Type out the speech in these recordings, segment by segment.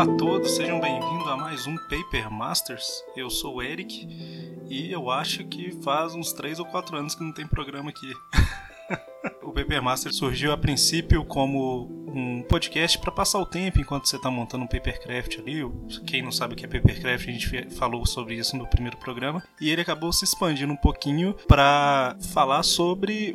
Olá a todos, sejam bem-vindos a mais um Paper Masters. Eu sou o Eric e eu acho que faz uns 3 ou 4 anos que não tem programa aqui. O Paper Master surgiu a princípio como um podcast para passar o tempo enquanto você está montando um Papercraft ali. Quem não sabe o que é Papercraft, a gente falou sobre isso no primeiro programa. E ele acabou se expandindo um pouquinho para falar sobre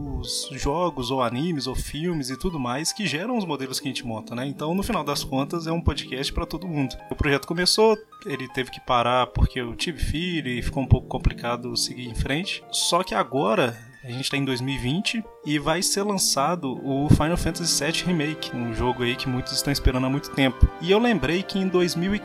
os jogos, ou animes, ou filmes e tudo mais que geram os modelos que a gente monta, né? Então, no final das contas, é um podcast para todo mundo. O projeto começou, ele teve que parar porque eu tive filho e ficou um pouco complicado seguir em frente. Só que agora a gente está em 2020 e vai ser lançado o Final Fantasy VII Remake, um jogo aí que muitos estão esperando há muito tempo. E eu lembrei que em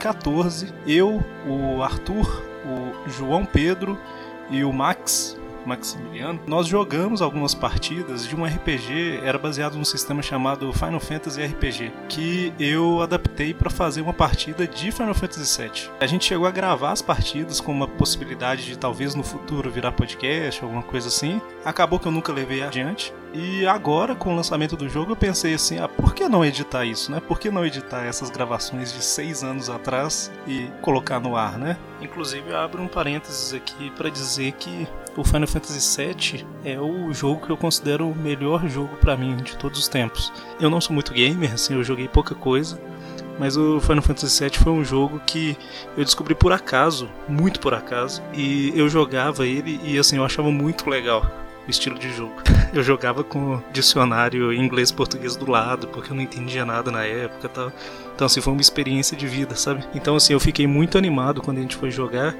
2014, eu, o Arthur, o João Pedro e o Maximiliano, nós jogamos algumas partidas de um RPG, era baseado num sistema chamado Final Fantasy RPG, que eu adaptei para fazer uma partida de Final Fantasy VII. A gente chegou a gravar as partidas com uma possibilidade de talvez no futuro virar podcast, alguma coisa assim. Acabou que eu nunca levei adiante. E agora, com o lançamento do jogo, eu pensei assim, por que não editar isso, né? Por que não editar essas gravações de 6 anos atrás e colocar no ar, né? Inclusive, eu abro um parênteses aqui para dizer que o Final Fantasy VII é o jogo que eu considero o melhor jogo para mim de todos os tempos. Eu não sou muito gamer, assim, eu joguei pouca coisa, mas o Final Fantasy VII foi um jogo que eu descobri por acaso, muito por acaso, e eu jogava ele e assim, eu achava muito legal o estilo de jogo. Eu jogava com dicionário inglês-português do lado, porque eu não entendia nada na época e tal. Então assim, foi uma experiência de vida, sabe? Então assim, eu fiquei muito animado quando a gente foi jogar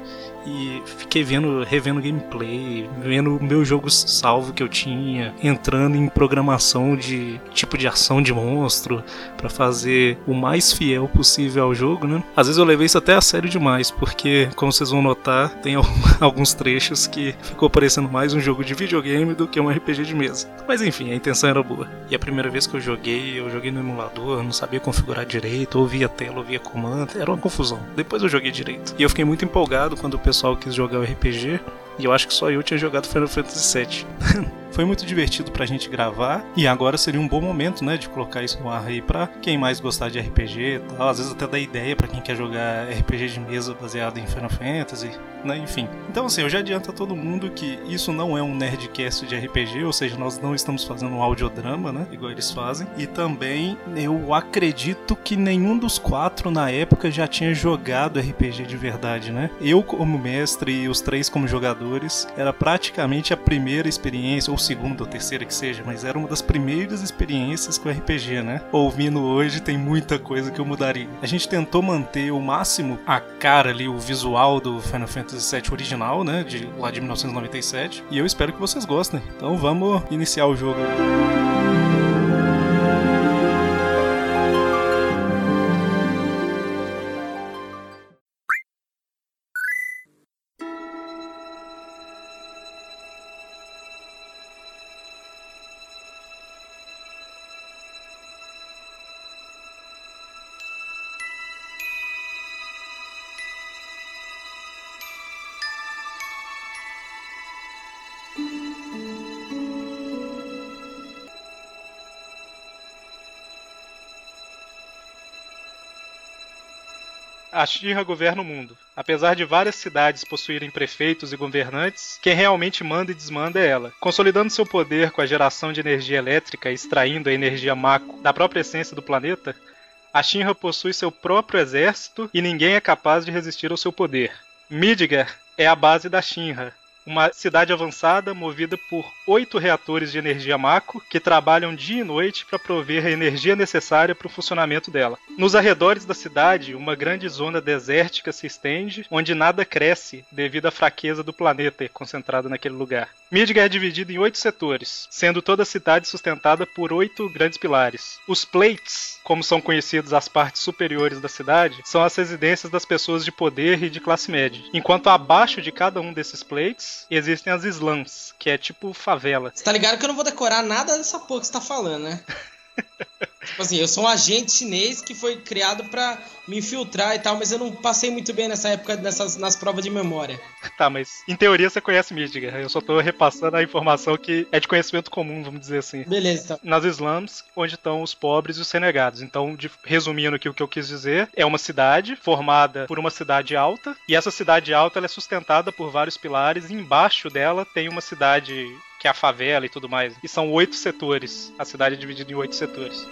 e fiquei revendo gameplay, vendo o meu jogo salvo que eu tinha, entrando em programação de tipo de ação de monstro pra fazer o mais fiel possível ao jogo, né? Às vezes eu levei isso até a sério demais, porque, como vocês vão notar, tem alguns trechos que ficou parecendo mais um jogo de videogame do que um RPG de mesa. Mas enfim, a intenção era boa. E a primeira vez que eu joguei no emulador, não sabia configurar direito, ouvia tela, ouvia comando, era uma confusão. Depois eu joguei direito. E eu fiquei muito empolgado quando o pessoal quis jogar o RPG, e eu acho que só eu tinha jogado Final Fantasy VII. Foi muito divertido pra gente gravar, e agora seria um bom momento, né, de colocar isso no ar aí pra quem mais gostar de RPG e tal, às vezes até dar ideia pra quem quer jogar RPG de mesa baseado em Final Fantasy, né, enfim. Então assim, eu já adianto a todo mundo que isso não é um nerdcast de RPG, ou seja, nós não estamos fazendo um audiodrama, né, igual eles fazem, e também eu acredito que nenhum dos 4 na época já tinha jogado RPG de verdade, né. Eu como mestre e os 3 como jogadores, era praticamente a primeira experiência, ou segunda ou terceira que seja, mas era uma das primeiras experiências com RPG, né? Ouvindo hoje tem muita coisa que eu mudaria. A gente tentou manter o máximo a cara ali, o visual do Final Fantasy VII original, né? Lá de 1997, e eu espero que vocês gostem. Então vamos iniciar o jogo. A Shinra governa o mundo. Apesar de várias cidades possuírem prefeitos e governantes, quem realmente manda e desmanda é ela. Consolidando seu poder com a geração de energia elétrica e extraindo a energia Mako da própria essência do planeta, a Shinra possui seu próprio exército e ninguém é capaz de resistir ao seu poder. Midgar é a base da Shinra, uma cidade avançada movida por 8 reatores de energia Mako que trabalham dia e noite para prover a energia necessária para o funcionamento dela. Nos arredores da cidade, uma grande zona desértica se estende, onde nada cresce devido à fraqueza do planeta concentrado naquele lugar. Midgar é dividida em 8 setores, sendo toda a cidade sustentada por 8 grandes pilares. Os Plates, como são conhecidos as partes superiores da cidade, são as residências das pessoas de poder e de classe média, enquanto abaixo de cada um desses Plates existem as slums, que é tipo favela. Você tá ligado que eu não vou decorar nada dessa porra que você tá falando, né? Tipo assim, eu sou um agente chinês que foi criado pra me infiltrar e tal, mas eu não passei muito bem nessa época nas provas de memória. Tá, mas em teoria você conhece Midgar. Eu só tô repassando a informação que é de conhecimento comum, vamos dizer assim. Beleza, então. Nas slums, onde estão os pobres e os renegados. Então, resumindo aqui o que eu quis dizer, é uma cidade formada por uma cidade alta, e essa cidade alta ela é sustentada por vários pilares, e embaixo dela tem uma cidade que é a favela e tudo mais. E são 8 setores. A cidade é dividida em 8 setores.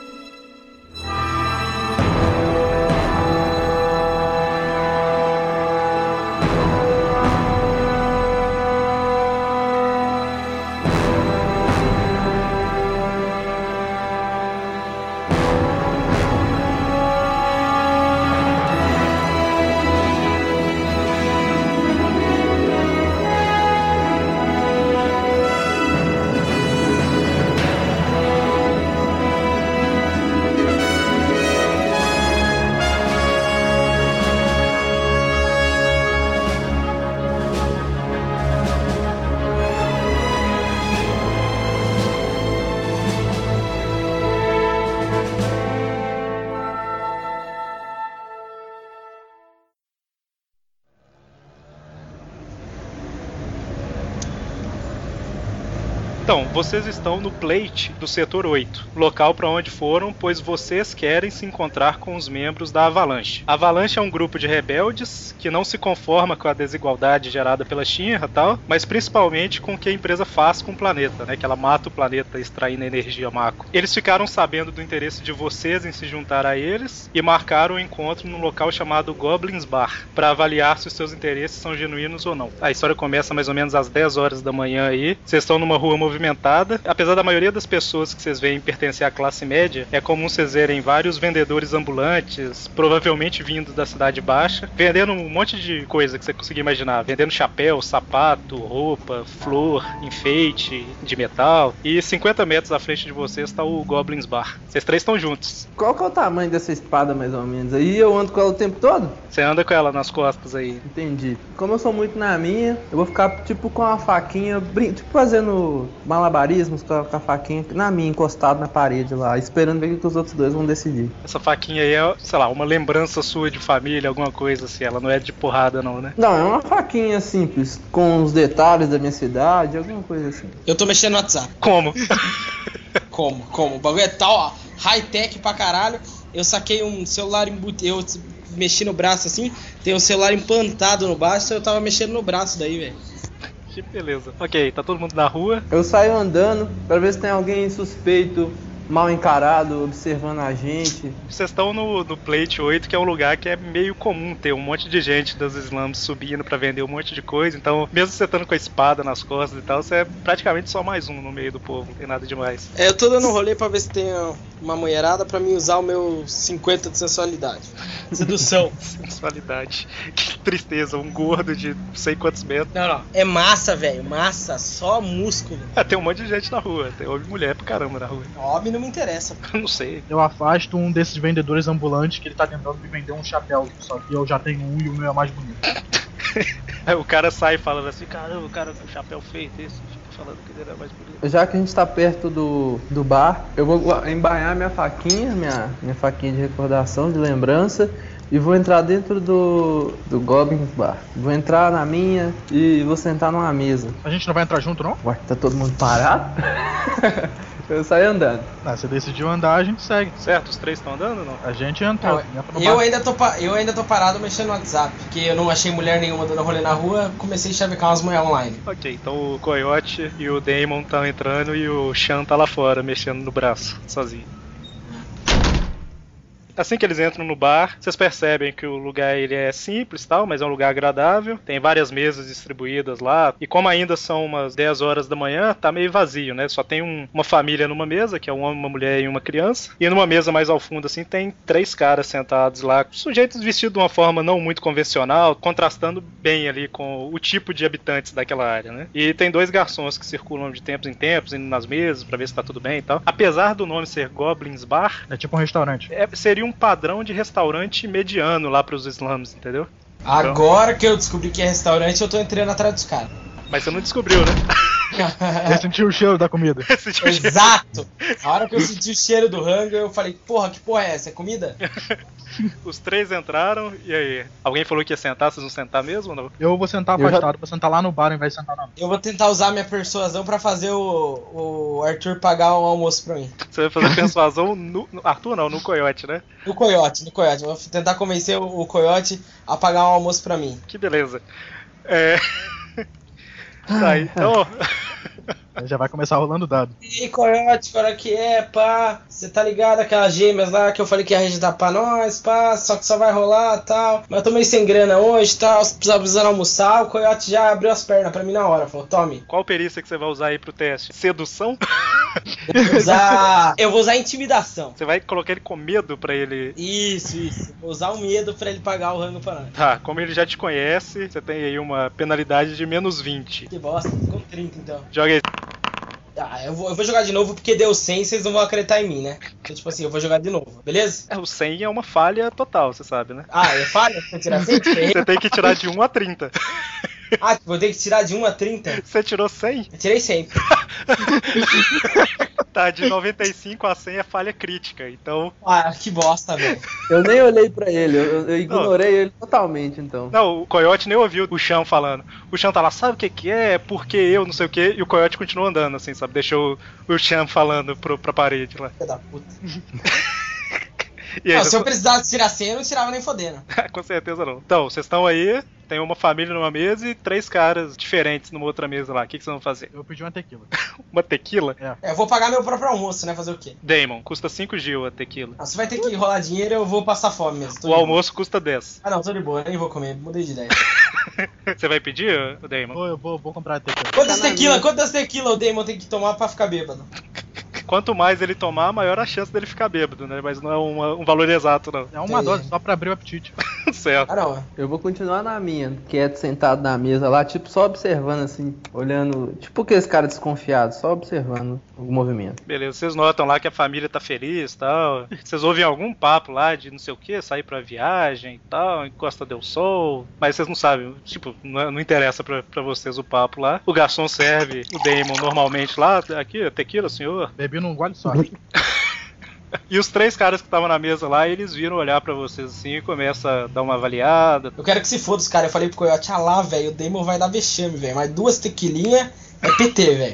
Então, vocês estão no plate do setor 8, local para onde foram, pois vocês querem se encontrar com os membros da Avalanche. A Avalanche é um grupo de rebeldes que não se conforma com a desigualdade gerada pela Shinra e tal, mas principalmente com o que a empresa faz com o planeta, né? Que ela mata o planeta extraindo a energia Mako. Eles ficaram sabendo do interesse de vocês em se juntar a eles e marcaram um encontro num local chamado Goblins Bar, para avaliar se os seus interesses são genuínos ou não. A história começa mais ou menos às 10 horas da manhã aí. Vocês estão numa rua movimentada. Apesar da maioria das pessoas que vocês veem pertencer à classe média, é comum vocês verem vários vendedores ambulantes, provavelmente vindos da cidade baixa, vendendo um monte de coisa que você conseguir imaginar. Vendendo chapéu, sapato, roupa, flor, enfeite de metal. E 50 metros à frente de vocês está o Goblins Bar. Vocês três estão juntos. Qual que é o tamanho dessa espada, mais ou menos? Aí eu ando com ela o tempo todo? Você anda com ela nas costas aí. Entendi. Como eu sou muito na minha, eu vou ficar tipo com a faquinha, tipo fazendo malabarismos com a faquinha na minha, encostado na parede lá, esperando ver o que os outros dois vão decidir. Essa faquinha aí é, sei lá, uma lembrança sua de família, alguma coisa assim. Ela não é de porrada não, né? Não, é uma faquinha simples, com os detalhes da minha cidade, alguma coisa assim. Eu tô mexendo no WhatsApp. Como? Como? O bagulho é tal, ó, high-tech pra caralho. Eu saquei um celular eu mexi no braço assim, tem um celular implantado no braço, eu tava mexendo no braço daí, velho. Que beleza. Ok, tá todo mundo na rua. Eu saio andando pra ver se tem alguém suspeito, mal encarado, observando a gente. Vocês estão no Plate 8, que é um lugar que é meio comum ter um monte de gente das slums subindo pra vender um monte de coisa. Então, mesmo você estando com a espada nas costas e tal, você é praticamente só mais um no meio do povo. Não tem nada demais. Eu tô dando um rolê pra ver se tem uma mulherada pra mim usar o meu 50 de sensualidade. Sedução. Sensualidade. Que tristeza. Um gordo de não sei quantos metros. Não. É massa, velho. Massa. Só músculo. Tem um monte de gente na rua. Tem homem e mulher pra caramba na rua. Homem não me interessa. Eu não sei. Eu afasto um desses vendedores ambulantes que ele tá tentando me vender um chapéu. Só que eu já tenho um e o meu é mais bonito. Aí o cara sai falando assim, caramba, o cara com chapéu feito, esse falando que ele era mais bonito. Já que a gente tá perto do bar, eu vou embainhar minha faquinha, minha faquinha de recordação, de lembrança, e vou entrar dentro do Goblins Bar. Vou entrar na minha e vou sentar numa mesa. A gente não vai entrar junto, não? Ué, tá todo mundo parado? Eu saio andando. Você decidiu andar, a gente segue. Certo, os três estão andando ou não? A gente entra. Eu ainda tô parado mexendo no WhatsApp, porque eu não achei mulher nenhuma dando rolê na rua, comecei a chavecar umas mulheres online. Ok, então o Coyote e o Damon estão entrando e o Shan tá lá fora, mexendo no braço, sozinho. Assim que eles entram no bar, vocês percebem que o lugar ele é simples, tal, mas é um lugar agradável. Tem várias mesas distribuídas lá. E como ainda são umas 10 horas da manhã, tá meio vazio, né? Só tem uma família numa mesa, que é um homem, uma mulher e uma criança. E numa mesa mais ao fundo, assim, tem 3 caras sentados lá, sujeitos vestidos de uma forma não muito convencional, contrastando bem ali com o tipo de habitantes daquela área, né? E tem 2 garçons que circulam de tempos em tempos, indo nas mesas pra ver se tá tudo bem e tal. Apesar do nome ser Goblins Bar... É tipo um restaurante. Seria um padrão de restaurante mediano lá pros slums, entendeu? Agora que eu descobri que é restaurante, eu tô entrando atrás dos caras. Mas você não descobriu, né? Eu senti o cheiro da comida. Exato! A hora que eu senti o cheiro do rango, eu falei, porra, que porra é essa? É comida? Os três entraram, e aí? Alguém falou que ia sentar, vocês vão sentar mesmo ou não? Eu vou sentar afastado, vou sentar lá no bar ao invés de sentar na mesa. Eu vou tentar usar minha persuasão pra fazer o Arthur pagar o almoço pra mim. Você vai fazer persuasão no Arthur não, no Coyote, né? No Coyote. Vou tentar convencer o Coyote a pagar um almoço pra mim. Que beleza. Tá, então... Já vai começar rolando o dado. E aí, Coyote, qual é que é, pá? Você tá ligado aquelas gêmeas lá que eu falei que ia rejeitar pra nós, pá? Só que só vai rolar e tal. Mas eu tô meio sem grana hoje e tal, precisando almoçar. O Coyote já abriu as pernas pra mim na hora, falou, tome. Qual perícia que você vai usar aí pro teste? Sedução? Eu vou usar intimidação. Você vai colocar ele com medo pra ele... Isso. Vou usar o medo pra ele pagar o rango pra nós. Tá, como ele já te conhece, você tem aí uma penalidade de menos 20. Que bosta, ficou 30 então. Joga aí. Ah, eu vou jogar de novo porque deu 100 e vocês não vão acreditar em mim, né? Então, tipo assim, eu vou jogar de novo, beleza? O 100 é uma falha total, você sabe, né? Ah, é falha? Você tirar 100? Você tem que tirar de 1 a 30. Ah, vou ter que tirar de 1 a 30? Você tirou 100? Eu tirei 100. Tá, de 95 a 100 é falha crítica, então... Ah, que bosta, velho. Eu nem olhei pra ele, eu ignorei ele totalmente, então. Não, o Coyote nem ouviu o Chão falando. O Chão tá lá, sabe o que é? Porque eu, não sei o que, e o Coyote continua andando, assim, sabe? Deixou o Chão falando pra parede lá. Filha da puta. E aí, Não, se eu precisasse tirar 100, eu não tirava nem fodendo. Com certeza não. Então, vocês estão aí, tem uma família numa mesa e 3 caras diferentes numa outra mesa lá. O que vocês vão fazer? Eu pedi uma tequila. Uma tequila? Eu vou pagar meu próprio almoço, né? Fazer o quê? Damon, custa 5 Gil a tequila. Ah, você vai ter que rolar dinheiro, eu vou passar fome mesmo. O almoço custa 10. Ah não, tô de boa, eu nem vou comer, mudei de ideia. Você vai pedir, Damon? Eu vou comprar a tequila. Quantas tequila o Damon tem que tomar pra ficar bêbado? Quanto mais ele tomar, maior a chance dele ficar bêbado, né? Mas não é um valor exato, não. É uma dose, só pra abrir o apetite. Certo. Ah não, Eu vou continuar na minha, quieto, sentado na mesa lá, tipo, só observando assim, olhando, tipo aqueles caras desconfiados, só observando o movimento. Beleza, vocês notam lá que a família tá feliz e tal. Vocês ouvem algum papo lá de não sei o que, sair pra viagem e tal, em Costa del Sol. Mas vocês não sabem, tipo, não interessa pra vocês o papo lá. O garçom serve o Damon normalmente lá. Aqui, tequila, senhor. Bebi num gole só. E os 3 caras que estavam na mesa lá, eles viram olhar pra vocês assim e começam a dar uma avaliada. eu quero que se foda os caras. Eu falei pro Coyote, ah lá, velho, o Damon vai dar vexame, velho. Mas 2 tequilinhas é PT, velho.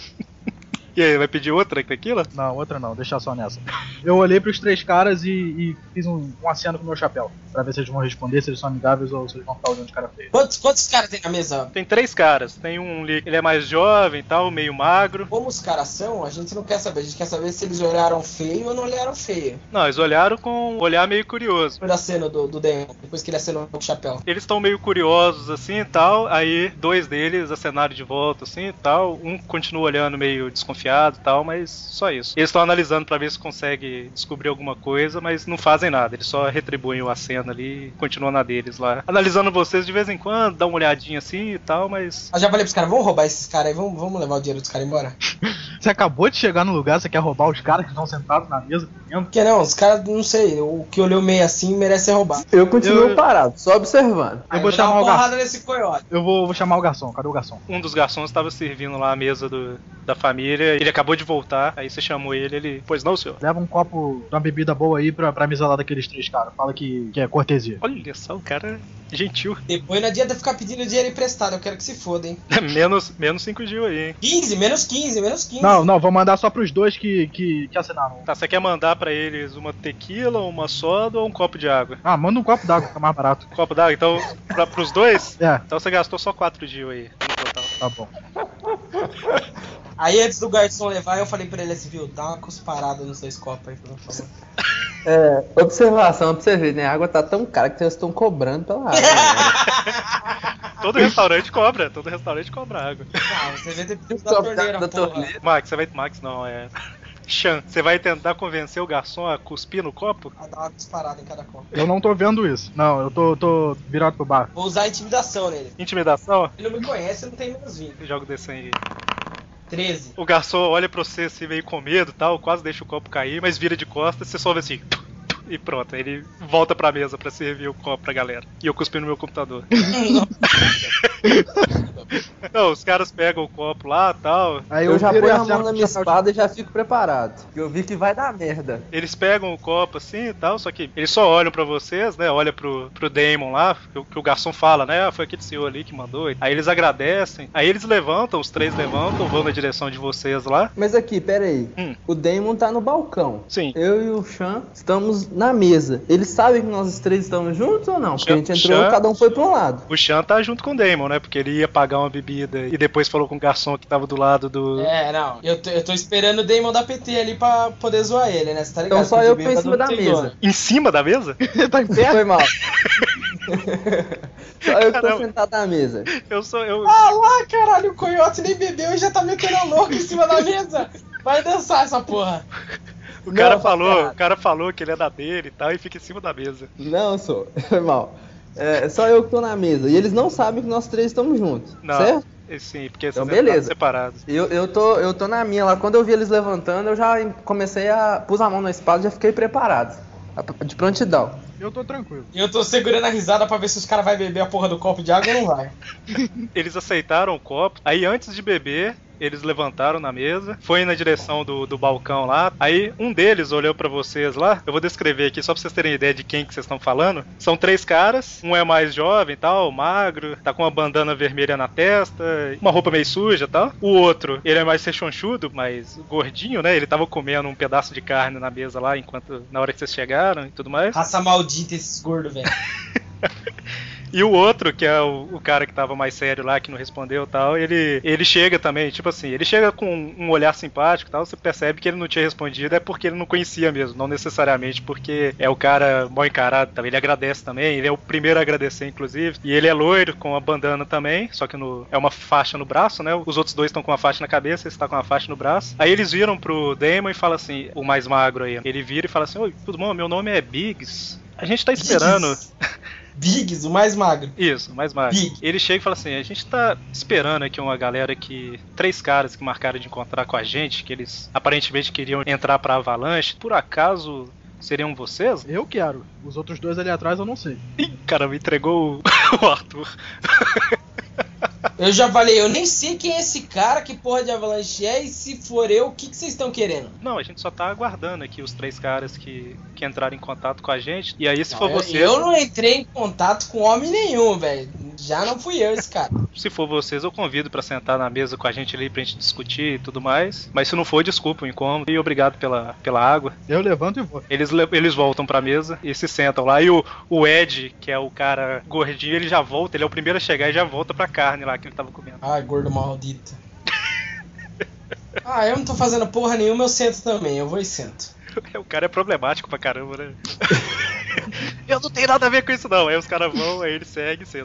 E aí, vai pedir outra tequila? Não, outra não, deixar só nessa. Eu olhei pros 3 caras e fiz um aceno com o meu chapéu. Pra ver se eles vão responder, se eles são amigáveis ou se eles vão ficar olhando de cara feia. Quantos caras tem na mesa? Tem 3 caras. Tem um ali, ele é mais jovem e tal, meio magro. Como os caras são, a gente não quer saber. A gente quer saber se eles olharam feio ou não olharam feio. Não, eles olharam com um olhar meio curioso. Foi da cena do Damon, depois que ele acenou com o chapéu. Eles estão meio curiosos assim e tal, aí 2 deles acenaram de volta assim e tal, um continua olhando meio desconfiado e tal, mas só isso. Eles estão analisando pra ver se consegue descobrir alguma coisa, mas não fazem nada, eles só retribuem o aceno ali e continuam na deles lá. Analisando vocês de vez em quando, dá uma olhadinha assim e tal, mas... Eu já falei pros caras, vamos roubar esses caras aí, vamos levar o dinheiro dos caras embora. Você acabou de chegar no lugar, você quer roubar os caras que estão sentados na mesa comendo? Porque não, os caras, não sei, o que olhou meio assim merece ser roubado. Eu continuo parado, só observando. Aí Eu vou dar chamar uma o garçom. porrada nesse Coyote. Eu vou chamar o garçom, cadê o garçom? Um dos garçons estava servindo lá a mesa da família, ele acabou de voltar, aí você chamou ele, pois não, senhor? Leva um copo de uma bebida boa aí pra mesa lá daqueles 3 caras. Fala que é cortesia. Olha só, o cara é gentil. Depois não adianta ficar pedindo dinheiro emprestado, eu quero que se foda, hein. menos 5 Gil aí, hein? 15, menos 15. Não, vou mandar só pros 2 que assinaram. Tá, você quer mandar pra eles uma tequila, uma soda ou um copo de água? Ah, manda um copo d'água, fica mais barato. Copo d'água, então, pros 2? É, Então você gastou só 4 Gil aí, no total. tá bom. Aí antes do garçom levar, eu falei pra ele assim, viu, dá uma cusparada nos 2 copos aí, por favor. Observação pra você ver, né? A água tá tão cara que eles estão cobrando pela água. Né? Todo restaurante cobra água. Ah, você vê ter pedido da Só torneira, da porra. torneira. Max não, é... Chan, você vai tentar convencer o garçom a cuspir no copo? A dar uma cusparada em cada copo. Eu não tô vendo isso. Não, eu tô virado pro bar. Vou usar intimidação nele. Intimidação? Ele não me conhece, não tem menos 20. Jogo desse aí. 13. O garçom olha pra você assim, meio com medo e tal, quase deixa o copo cair, mas vira de costas, você só vê assim... E pronto, ele volta pra mesa pra servir o copo pra galera. E eu cuspi no meu computador. Não, os caras pegam o copo lá e tal. Aí Eu já viro ponho e a mão acerto na o minha chapéu espada e já fico preparado. Eu vi que vai dar merda. Eles pegam o copo assim e tal, só que eles só olham pra vocês, né? Olha pro Damon lá, que o garçom fala, né? Ah, foi aquele senhor ali que mandou. Aí eles agradecem. Aí eles levantam, os três levantam, vão na direção de vocês lá. Mas aqui, pera aí. O Damon tá no balcão. Sim. Eu e o Sean estamos na mesa. Eles sabem que nós três estamos juntos ou não? Porque a gente entrou, Sean- cada um foi pra um lado. O Sean tá junto com o Damon, né? Porque ele ia pagar uma bebida e depois falou com o garçom que tava do lado do... Não. Eu tô esperando o Damon da PT ali pra poder zoar ele, né? Você tá ligado? Então só Porque eu o que tô em bêbado cima da não tem mesa. dono. Em cima da mesa? tá em pé? Foi mal. Só eu que tô Caramba. sentado na mesa. Eu... Ah lá, caralho, o Coyote nem bebeu e já tá metendo a louca em cima da mesa. Vai dançar essa porra. O cara Não, falou que ele é da dele e tal, e fica em cima da mesa. Não, sou. Foi mal. É só eu que tô na mesa. E eles não sabem que nós três estamos juntos. Não. Certo? Sim, porque Então, vocês beleza. separados. Eu tô na minha lá. Quando eu vi eles levantando, eu já comecei a... Pus a mão na espada e já fiquei preparado. De prontidão. Eu tô tranquilo. E eu tô segurando a risada pra ver se os caras vão beber a porra do copo de água ou não vai. Eles aceitaram o copo, aí antes de beber, eles levantaram na mesa, foi na direção do balcão lá, aí um deles olhou pra vocês lá, eu vou descrever aqui só pra vocês terem ideia de quem que vocês estão falando. São três caras, um é mais jovem tal, magro, tá com uma bandana vermelha na testa, uma roupa meio suja tal. O outro, ele é mais rechonchudo, mais gordinho, né? Ele tava comendo um pedaço de carne na mesa lá, na hora que vocês chegaram e tudo mais. Raça maldita esses gordos, velho. E o outro, que é o cara que tava mais sério lá, que não respondeu e tal, ele chega também, tipo assim, ele chega com um olhar simpático e tal, você percebe que ele não tinha respondido, é porque ele não conhecia mesmo, não necessariamente porque é o cara mal encarado, tá? Ele agradece também, ele é o primeiro a agradecer, inclusive, e ele é loiro, com a bandana também, só que é uma faixa no braço, né? Os outros dois estão com uma faixa na cabeça, esse tá com uma faixa no braço. Aí eles viram pro Damon e falam assim, o mais magro aí, ele vira e fala assim, oi, tudo bom? Meu nome é Biggs, a gente tá esperando... Biggs, o mais magro. Isso, mais magro. Big. Ele chega e fala assim, a gente tá esperando aqui uma galera três caras que marcaram de encontrar com a gente, que eles aparentemente queriam entrar pra Avalanche, por acaso seriam vocês? Eu quero. Os outros dois ali atrás eu não sei. Ih, cara, me entregou o Arthur. Eu já falei, eu nem sei quem é esse cara, que porra de Avalanche é, e se for eu, o que vocês estão querendo? Não, a gente só tá aguardando aqui os três caras que entraram em contato com a gente, e aí se for Não, vocês... Eu não entrei em contato com homem nenhum, velho. Já não fui eu esse cara. Se for vocês, eu convido pra sentar na mesa com a gente ali pra gente discutir e tudo mais. Mas se não for, desculpa o incômodo. E obrigado pela água. Eu levanto e vou. Eles voltam pra mesa e se sentam lá. E o Ed, que é o cara gordinho, ele já volta. Ele é o primeiro a chegar e já volta pra carne lá que ele tava comendo. Ai, gordo maldito. Eu não tô fazendo porra nenhuma, eu sento também. Eu vou e sento. O cara é problemático pra caramba, né? Eu não tenho nada a ver com isso não. Aí os caras vão, aí ele segue e senta.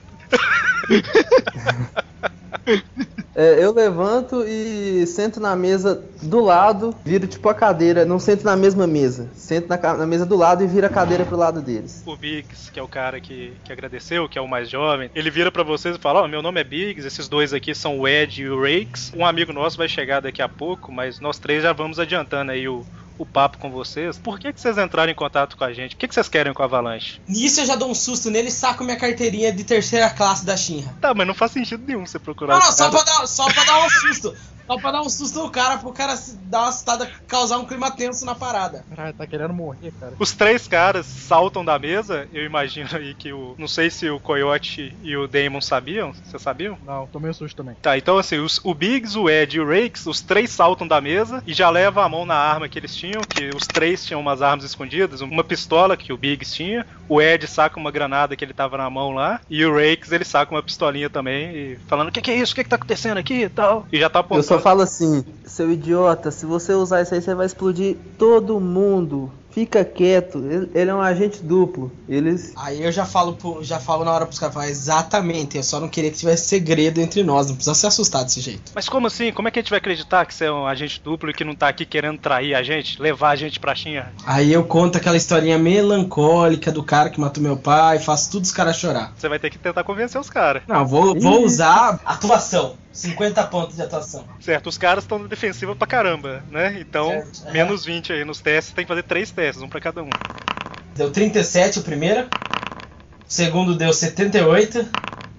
Eu levanto e sento na mesa do lado, viro tipo a cadeira, não sento na mesma mesa, sento na mesa do lado e viro a cadeira pro lado deles. O Biggs, que é o cara que agradeceu, que é o mais jovem, ele vira pra vocês e fala, meu nome é Biggs, esses dois aqui são o Ed e o Rakes. Um amigo nosso vai chegar daqui a pouco, mas nós três já vamos adiantando aí o papo com vocês. Por que vocês entraram em contato com a gente? O que vocês querem com a Avalanche? Nisso eu já dou um susto nele e saco minha carteirinha de terceira classe da Shinra. Tá, mas não faz sentido nenhum você procurar. Não, esse só cara. pra dar um susto. Só pra dar um susto no cara, pro cara dar uma assustada, causar um clima tenso na parada. Caralho, tá querendo morrer, cara. Os três caras saltam da mesa, eu imagino aí que não sei se o Coyote e o Damon sabiam, vocês sabiam? Não, tomei um susto também. Tá, então assim, o Biggs, o Ed e o Rakes, os três saltam da mesa e já levam a mão na arma que eles tinham, que os três tinham umas armas escondidas, uma pistola que o Biggs tinha, o Ed saca uma granada que ele tava na mão lá, e o Rakes, ele saca uma pistolinha também, e falando, o que é isso? O que tá acontecendo aqui e tal? E já tá apontando. Eu só falo assim, seu idiota, se você usar isso aí, você vai explodir todo mundo. Fica quieto, ele é um agente duplo. Aí eu já falo na hora pros caras, falar, exatamente, eu só não queria que tivesse segredo entre nós, não precisa se assustar desse jeito. Mas como assim? Como é que a gente vai acreditar que você é um agente duplo e que não tá aqui querendo trair a gente, levar a gente pra Shinra? Aí eu conto aquela historinha melancólica do cara que matou meu pai, faço todos os caras chorar. Você vai ter que tentar convencer os caras. Não, vou usar atuação. 50 pontos de atuação. Certo, os caras estão na defensiva pra caramba, né? Então, certo, menos 20 aí nos testes, tem que fazer 3 testes, um pra cada um. Deu 37 o primeiro. O segundo deu 78.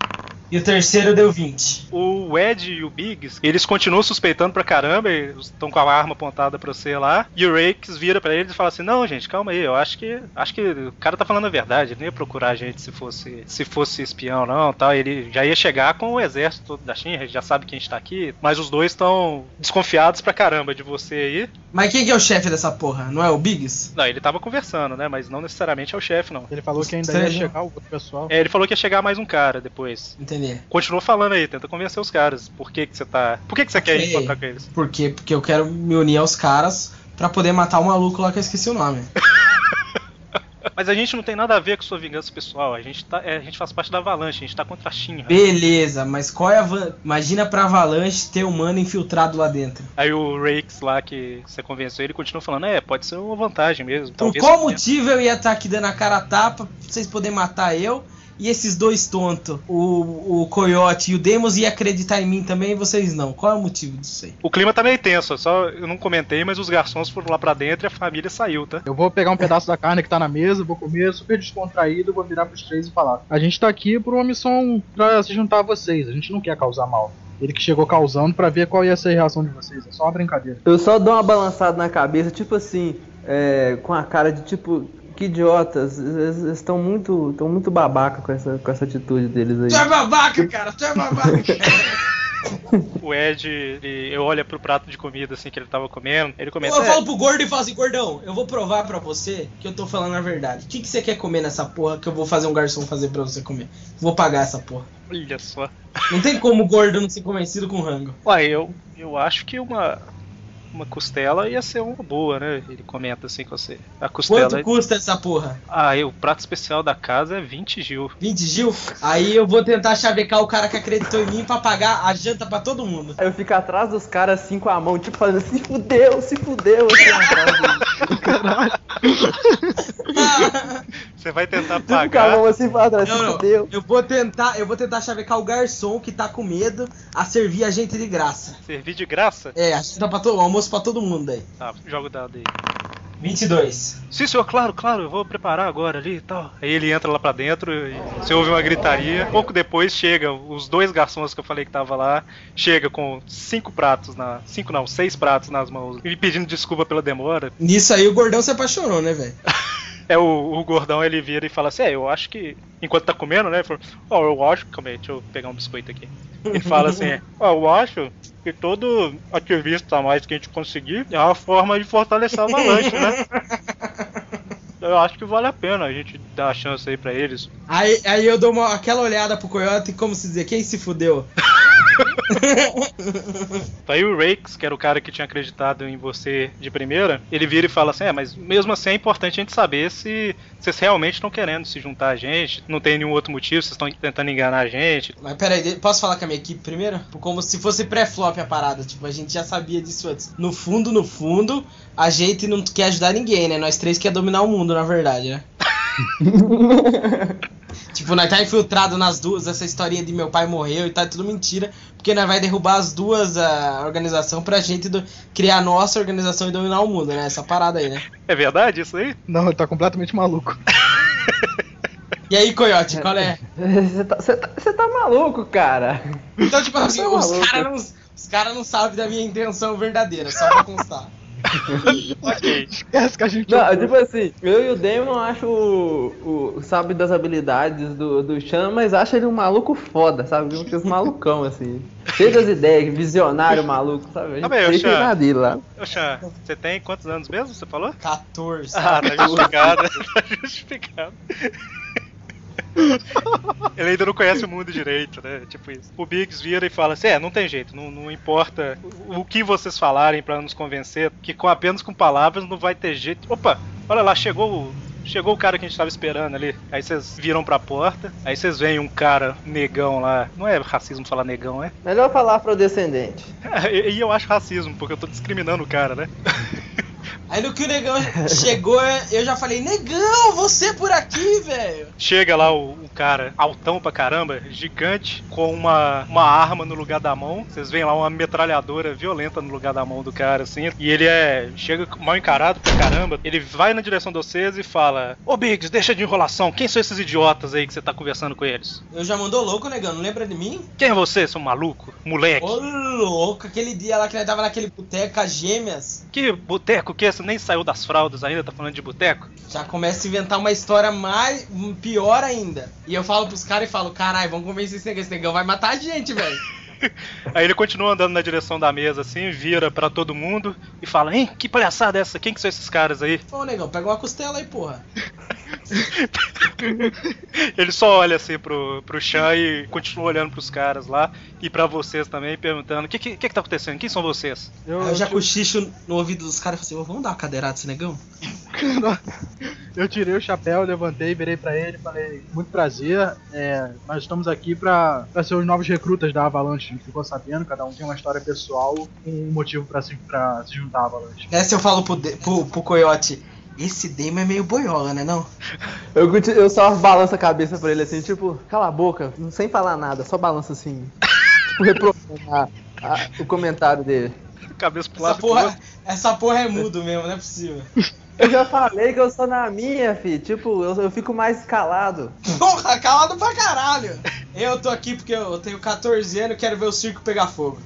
E o terceiro deu 20. O Ed e o Biggs, eles continuam suspeitando pra caramba, eles estão com a arma apontada pra você lá, e o Rakes vira pra eles e fala assim, não, gente, calma aí, eu acho que o cara tá falando a verdade, ele não ia procurar a gente se fosse espião não, tal, ele já ia chegar com o exército todo da Shinra, a gente já sabe que a gente tá aqui, mas os dois estão desconfiados pra caramba de você aí. Mas quem que é o chefe dessa porra? Não é o Biggs? Não, ele tava conversando, né, mas não necessariamente é o chefe, não. Ele falou que ainda ia chegar o outro pessoal. Ele falou que ia chegar mais um cara depois. Entendi. Continua falando aí, tenta convencer os caras. Por que você quer encontrar com eles? Por quê? Porque eu quero me unir aos caras pra poder matar o maluco lá que eu esqueci o nome. Mas a gente não tem nada a ver com sua vingança pessoal. A gente faz parte da Avalanche, a gente tá contra a Shinra. Beleza, mas qual é imagina pra Avalanche ter humano infiltrado lá dentro. Aí o Rakes lá que você convenceu, ele continua falando, pode ser uma vantagem mesmo. Por qual motivo eu ia estar aqui dando a cara a tapa pra vocês poderem matar eu? E esses dois tontos, o Coyote e o Deimos, iam acreditar em mim também e vocês não. Qual é o motivo disso aí? O clima tá meio tenso, eu não comentei, mas os garçons foram lá pra dentro e a família saiu, tá? Eu vou pegar um pedaço da carne que tá na mesa, vou comer super descontraído, vou virar pros três e falar. A gente tá aqui por uma missão pra se juntar a vocês, a gente não quer causar mal. Ele que chegou causando pra ver qual ia ser a reação de vocês, é só uma brincadeira. Eu só dou uma balançada na cabeça, tipo assim, com a cara de tipo... Que idiotas, eles estão muito babaca com essa atitude deles aí. Tu é babaca, cara, tu é babaca. O Ed, eu olho pro prato de comida assim que ele tava comendo, ele comenta... Eu falo pro gordo e falo assim, gordão, eu vou provar pra você que eu tô falando a verdade. O que você quer comer nessa porra que eu vou fazer um garçom fazer pra você comer? Vou pagar essa porra. Olha só. Não tem como o gordo não ser convencido com rango. Ué, eu acho que uma costela ia ser uma boa, né? Ele comenta assim com você. A costela... Quanto custa essa porra? O prato especial da casa é 20 gil. 20 gil? Aí eu vou tentar chavecar o cara que acreditou em mim pra pagar a janta pra todo mundo. Aí eu fico atrás dos caras assim com a mão, tipo fazendo se fudeu, assim atrás deles. Caralho. Você vai tentar Tipo com a pagar... mão assim pra trás, se fudeu. Eu vou tentar chavecar o garçom que tá com medo a servir a gente de graça. Servir de graça? A janta pra todo, o almoço pra todo mundo aí. Tá, joga o dado aí. 22. Sim, senhor, claro, eu vou preparar agora ali e tal. Aí ele entra lá pra dentro e você ouve uma gritaria. Pouco depois chega, os dois garçons que eu falei que tava lá, chega com 6 pratos nas mãos, me pedindo desculpa pela demora. Nisso aí o gordão se apaixonou, né, velho? O gordão, ele vira e fala assim, eu acho que, enquanto tá comendo, né, ele fala, eu acho, calma aí, deixa eu pegar um biscoito aqui. Ele fala assim, eu acho que todo ativista a mais que a gente conseguir é uma forma de fortalecer a Avalanche, né? Eu acho que vale a pena a gente dar a chance aí pra eles. Aí eu dou aquela olhada pro Coyote, como se dizer, quem se fudeu? Aí o Rakes, que era o cara que tinha acreditado em você de primeira, ele vira e fala assim, mas mesmo assim é importante a gente saber se vocês realmente estão querendo se juntar a gente, não tem nenhum outro motivo, vocês estão tentando enganar a gente. Mas peraí, posso falar com a minha equipe primeiro? Como se fosse pré-flop a parada, tipo, a gente já sabia disso antes. No fundo, a gente não quer ajudar ninguém, né? Nós três quer dominar o mundo, na verdade, né? Tipo, nós tá infiltrado nas duas, essa historinha de meu pai morreu e tá tudo mentira, porque nós vai derrubar as duas a organização pra gente criar a nossa organização e dominar o mundo, né? Essa parada aí, né? É verdade isso aí? Não, ele tá completamente maluco. E aí, Coyote, qual é? Você tá maluco, cara. Então, tipo assim, Tá os caras não sabem da minha intenção verdadeira, só pra constar. Ok. Esquece que a gente... Não, tipo assim, eu e o Damon acho o sabe das habilidades do Chan, mas acho ele um maluco foda, sabe? Aqueles malucão, assim. Cheio das ideias, visionário maluco, sabe? A gente tem nada dele lá. Chan, você tem quantos anos mesmo, você falou? 14. Ah, tá justificado. Tá justificado. Ele ainda não conhece o mundo direito, né? Tipo isso. O Biggs vira e fala assim, não tem jeito, não importa o que vocês falarem pra nos convencer, que apenas com palavras não vai ter jeito. Opa, olha lá, chegou o cara que a gente tava esperando ali. Aí vocês viram pra porta, aí vocês veem um cara negão lá. Não é racismo falar negão, é? Melhor falar afrodescendente. E eu acho racismo, porque eu tô discriminando o cara, né? Aí no que o negão chegou, eu já falei, negão, você por aqui, velho. Chega lá o cara altão pra caramba, gigante, com uma arma no lugar da mão. Vocês veem lá uma metralhadora violenta no lugar da mão do cara, assim. E ele chega mal encarado pra caramba. Ele vai na direção de vocês e fala: Ô Biggs, deixa de enrolação. Quem são esses idiotas aí que você tá conversando com eles? Eu já mandou louco, negão, não lembra de mim? Quem é você, seu maluco? Moleque. Ô louco, aquele dia lá que nós tava naquele boteco, as gêmeas. Que boteco que é? Você nem saiu das fraldas ainda, tá falando de boteco? Já começa a inventar uma história pior ainda. E eu falo pros caras e falo: caralho, vamos convencer esse negão vai matar a gente, velho. Aí ele continua andando na direção da mesa assim, vira pra todo mundo e fala: Hein, que palhaçada é essa? Quem que são esses caras aí? Ô negão, pega uma costela aí, porra. Ele só olha assim pro Chan e continua olhando pros caras lá e pra vocês também, perguntando: O que tá acontecendo? Quem são vocês? Aí eu já cochicho no ouvido dos caras e falei assim: vamos dar uma cadeirada nesse negão? Eu tirei o chapéu, levantei, virei pra ele e falei: muito prazer, nós estamos aqui pra ser os novos recrutas da Avalanche. A gente ficou sabendo, cada um tem uma história pessoal, um motivo pra se juntar à Avalanche. Essa eu falo pro Coyote: esse Damon é meio boiola, né não? Eu só balanço a cabeça pra ele assim, tipo, cala a boca, sem falar nada, só balança assim. Tipo, reprovando o comentário dele. Cabeça pro lado. Essa porra é mudo mesmo, não é possível. Eu já falei que eu sou na minha, fi. Tipo, eu fico mais calado. Porra, calado pra caralho. Eu tô aqui porque eu tenho 14 anos e quero ver o circo pegar fogo.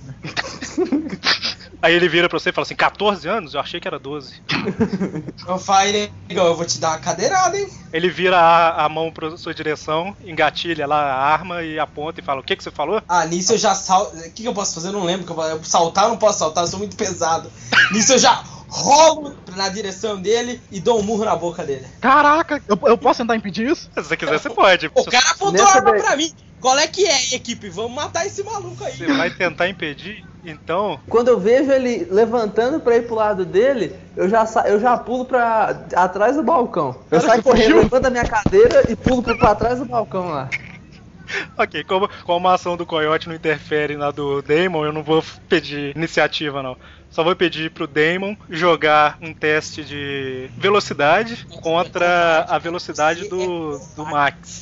Aí ele vira pra você e fala assim: 14 anos? Eu achei que era 12. Eu falei: negão, eu vou te dar uma cadeirada, hein? Ele vira a mão pra sua direção, engatilha lá a arma e aponta e fala: O que você falou? Ah, nisso eu já salto. O que eu posso fazer? Eu não lembro. Eu saltar eu não posso saltar, eu sou muito pesado. Nisso eu já rolo na direção dele e dou um murro na boca dele. Caraca, eu posso tentar impedir isso? Se você quiser, você pode. O cara apontou a arma pra mim. Qual é que é, equipe? Vamos matar esse maluco aí. Você vai tentar impedir, então... Quando eu vejo ele levantando pra ir pro lado dele, eu já pulo pra atrás do balcão. Eu saio correndo, levanto a minha cadeira e pulo pra trás do balcão lá. Ok, como a ação do Coyote não interfere na do Damon, eu não vou pedir iniciativa, não. Só vou pedir pro Damon jogar um teste de velocidade contra a velocidade do Max.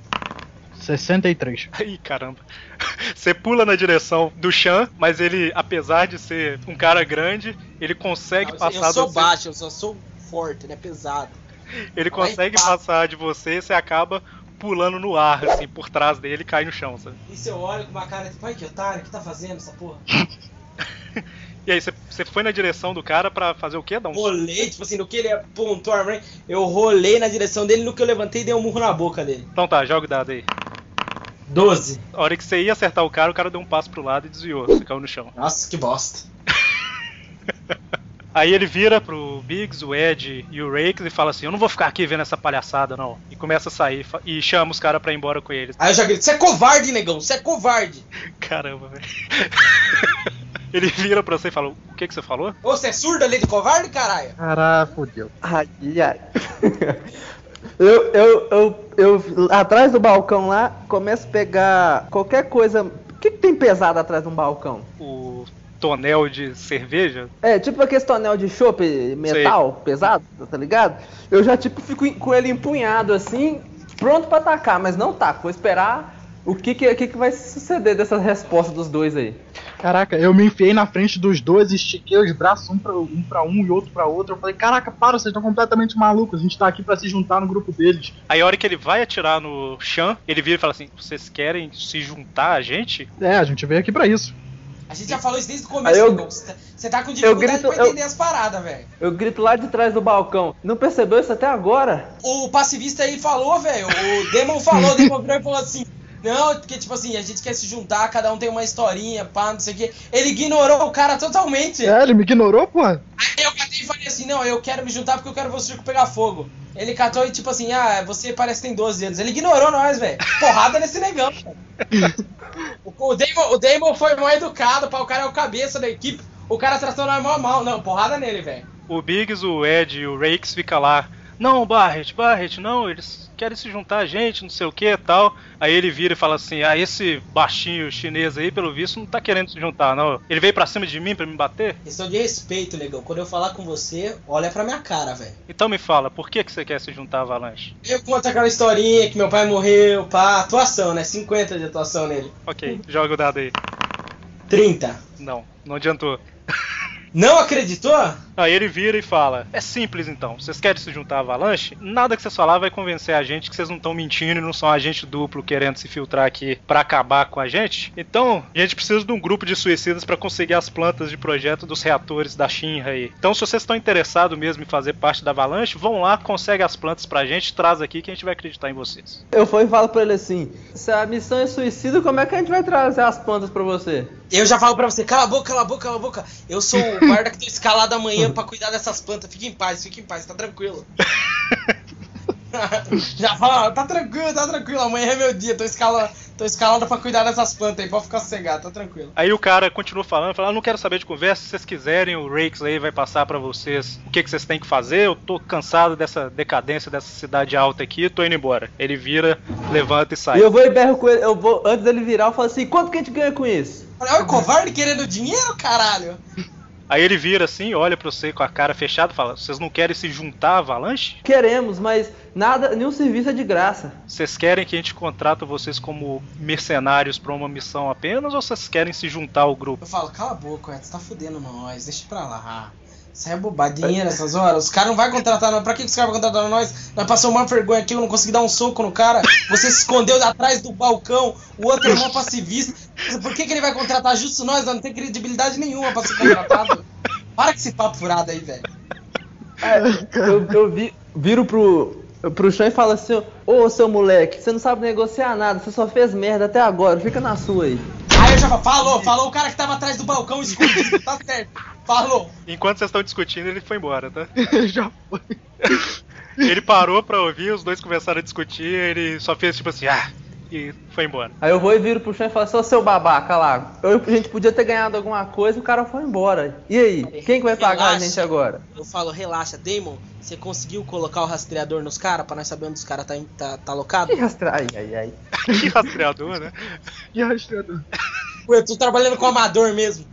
63. Ih, caramba. Você pula na direção do Chan, mas ele, apesar de ser um cara grande, ele consegue passar... Eu sou baixo, eu só sou forte, ele é pesado. Ele consegue passar de você e você acaba pulando no ar, assim, por trás dele e cai no chão, sabe? E eu olho com uma cara tipo: ai, que otário, o que tá fazendo essa porra? E aí, você foi na direção do cara pra fazer o quê? Dar um... Rolei, tipo assim, no que ele apontou a arma, eu rolei na direção dele, no que eu levantei e dei um murro na boca dele. Então tá, joga o dado aí. 12. A hora que você ia acertar o cara deu um passo pro lado e desviou, você caiu no chão. Nossa, que bosta. Aí ele vira pro Biggs, o Ed e o Rakes e fala assim: Eu não vou ficar aqui vendo essa palhaçada, não. E começa a sair e chama os caras pra ir embora com eles. Aí eu já grito: você é covarde, negão, você é covarde. Caramba, velho. Ele vira pra você e fala: O que você falou? Ô, você é surdo ali de covarde, caralho? Caraca, fodeu. Ai. Eu atrás do balcão lá, começo a pegar qualquer coisa. O que tem pesado atrás de um balcão? O tonel de cerveja? É, tipo aquele tonel de chopp metal, pesado, tá ligado? Eu já tipo fico com ele empunhado assim, pronto pra atacar, mas não taco. Vou esperar o que vai suceder dessa resposta dos dois aí. Caraca, eu me enfiei na frente dos dois, estiquei os braços um pra um e outro pra outro. Eu falei: caraca, para, vocês estão completamente malucos, a gente tá aqui pra se juntar no grupo deles. Aí a hora que ele vai atirar no Chan, ele vira e fala assim: Vocês querem se juntar a gente? É, a gente veio aqui pra isso. A gente já falou isso desde o começo, negão. Você tá com dificuldade pra entender as paradas, velho. Eu grito lá de trás do balcão. Não percebeu isso até agora? O pacifista aí falou, velho. O Demon falou, o Demon virou e falou assim: não, porque tipo assim, a gente quer se juntar, cada um tem uma historinha, pá, não sei o quê. Ele ignorou o cara totalmente. É, ele me ignorou, pô. Aí eu catei e falei assim: não, eu quero me juntar porque eu quero ver o circo pegar fogo. Ele catou e tipo assim: você parece que tem 12 anos. Ele ignorou nós, velho. Porrada nesse negão, velho. O Damon foi mal educado, pá, o cara é o cabeça da equipe. O cara tratou nós mal. Não, porrada nele, velho. O Biggs, o Ed e o Rakes ficam lá não, Barret, não, eles querem se juntar a gente, não sei o que e tal. Aí ele vira e fala assim, esse baixinho chinês aí, pelo visto, não tá querendo se juntar, não. Ele veio pra cima de mim pra me bater? Questão de respeito, negão. Quando eu falar com você, olha pra minha cara, velho. Então me fala, por que você quer se juntar à Avalanche? Eu conto aquela historinha que meu pai morreu, pá, atuação, né? 50 de atuação nele. Ok, joga o dado aí. 30. Não adiantou. Não acreditou? Aí ele vira e fala, é simples então, vocês querem se juntar à Avalanche? Nada que vocês falar vai convencer a gente que vocês não estão mentindo e não são agente duplo querendo se filtrar aqui pra acabar com a gente. Então, a gente precisa de um grupo de suicidas pra conseguir as plantas de projeto dos reatores da Shinra aí. Então, se vocês estão interessados mesmo em fazer parte da Avalanche, vão lá, consegue as plantas pra gente, traz aqui que a gente vai acreditar em vocês. Eu fui e falo pra ele assim, se a missão é suicida, como é que a gente vai trazer as plantas pra você? Eu já falo pra você, cala a boca, cala a boca, cala a boca. Eu sou o guarda que tô escalado amanhã pra cuidar dessas plantas. Fique em paz, tá tranquilo. Já fala, tá tranquilo, amanhã é meu dia, tô escalado pra cuidar dessas plantas aí, pode ficar sossegado, tá tranquilo. Aí o cara continua falando, não quero saber de conversa, se vocês quiserem, o Rakes aí vai passar pra vocês o que vocês têm que fazer, eu tô cansado dessa decadência, dessa cidade alta aqui, tô indo embora. Ele vira, levanta e sai. E eu vou e berro com ele, antes dele virar, eu falo assim, quanto que a gente ganha com isso? Olha o covarde querendo dinheiro, caralho. Aí ele vira assim, olha pra você com a cara fechada e fala, vocês não querem se juntar à Avalanche? Queremos, mas nenhum serviço é de graça. Vocês querem que a gente contrate vocês como mercenários pra uma missão apenas, ou vocês querem se juntar ao grupo? Eu falo, cala a boca, você tá fudendo nós, deixa pra lá. Isso é bobadinha nessas horas. Os caras não vão contratar nós. Pra que os caras vão contratar nós? Nós passamos uma vergonha aqui, eu não consegui dar um soco no cara. Você se escondeu atrás do balcão. O outro é mó pacifista. Por que ele vai contratar justo nós? Nós não tem credibilidade nenhuma pra ser contratado. Para com esse papo furado aí, velho. Eu viro pro chão e falo assim, ô seu moleque, você não sabe negociar nada, você só fez merda até agora, fica na sua aí. Aí eu já falou o cara que tava atrás do balcão escondido, tá certo. Falou. Enquanto vocês estão discutindo, ele foi embora, tá? Já foi. Ele parou pra ouvir, os dois começaram a discutir, ele só fez tipo assim, e foi embora. Aí eu vou e viro pro chão e falo assim, ô seu babaca lá, a gente podia ter ganhado alguma coisa e o cara foi embora. E aí, quem que vai pagar a gente agora? Eu falo, relaxa, Damon, você conseguiu colocar o rastreador nos caras pra nós saber onde os caras tá locado? Que rastreador? Ai. Que rastreador, né? Que rastreador? Ué, eu tô trabalhando com amador mesmo.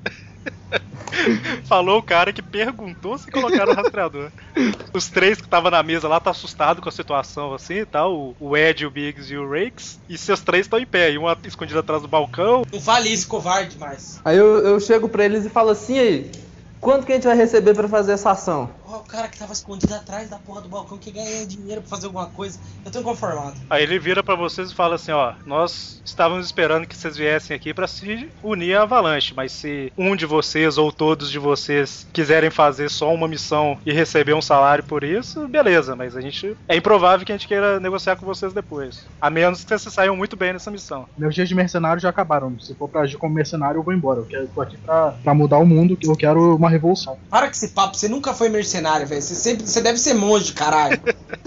Falou o cara que perguntou se colocaram o rastreador. Os três que estavam na mesa lá tá assustado com a situação assim e tal. O Ed, o Biggs e o Rakes. E seus três estão em pé. E um escondido atrás do balcão. Não fale isso, covarde, mais. Aí eu chego pra eles e falo assim, aí, quanto que a gente vai receber pra fazer essa ação? O cara que tava escondido atrás da porra do balcão que ganha dinheiro pra fazer alguma coisa. Eu tô inconformado. Aí ele vira pra vocês e fala assim, nós estávamos esperando que vocês viessem aqui pra se unir à Avalanche, mas se um de vocês ou todos de vocês quiserem fazer só uma missão e receber um salário por isso, beleza, mas é improvável que a gente queira negociar com vocês depois. A menos que vocês saiam muito bem nessa missão. Meus dias de mercenário já acabaram. Se for pra agir como mercenário, eu vou embora. Eu tô aqui pra mudar o mundo, eu quero uma revolução. Para com esse papo, você nunca foi mercenário, velho. Você deve ser monge, caralho.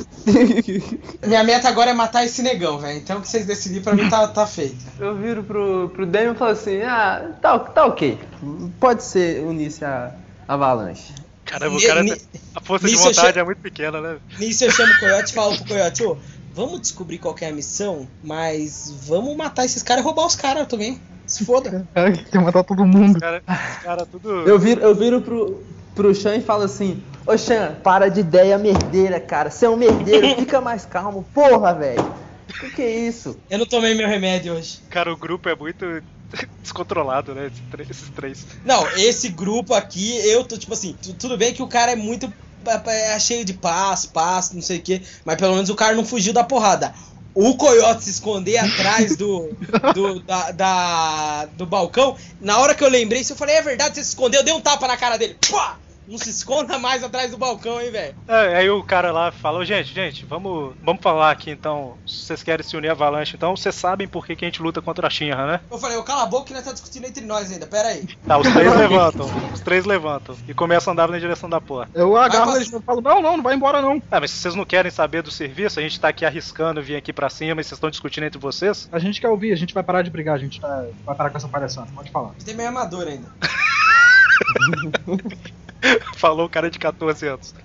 Minha meta agora é matar esse negão, velho. Então o que vocês decidirem pra mim tá feito. Eu viro pro Damian e falo assim, tá ok. Pode ser unir-se à Avalanche. Caramba, a força de vontade é muito pequena, né? Nisso eu chamo o Coyote e falo pro Coyote, vamos descobrir qual que é a missão, mas vamos matar esses caras e roubar os caras também. Se foda. Cara, tem que matar todo mundo. Os cara tudo... Eu viro pro Chan e falo assim, ô Chan, para de ideia merdeira, cara. Você é um merdeiro, fica mais calmo. Porra, velho. O que é isso? Eu não tomei meu remédio hoje. Cara, o grupo é muito descontrolado, né? Esses três. Não, esse grupo aqui, eu tô tipo assim, tudo bem que o cara é muito cheio de paz, não sei o que, mas pelo menos o cara não fugiu da porrada. O Coyote se esconder atrás do balcão, na hora que eu lembrei, se eu falei, é verdade, você se escondeu, eu dei um tapa na cara dele. Pá! Não se esconda mais atrás do balcão, hein, velho. Aí o cara lá falou, gente, vamos falar aqui então. Se vocês querem se unir à Avalanche, então vocês sabem por que a gente luta contra a Shinra, né? Eu falei, cala a boca que nós tá discutindo entre nós ainda, pera aí. Tá, os três levantam e começam a andar na direção da porta. Eu agarro eles e falo, não vai embora não. Mas se vocês não querem saber do serviço, a gente tá aqui arriscando vir aqui pra cima e vocês estão discutindo entre vocês. A gente quer ouvir, a gente vai parar de brigar, a gente vai parar com essa palhaçada, pode falar. A gente é meio amador ainda. Falou o cara de 14 anos.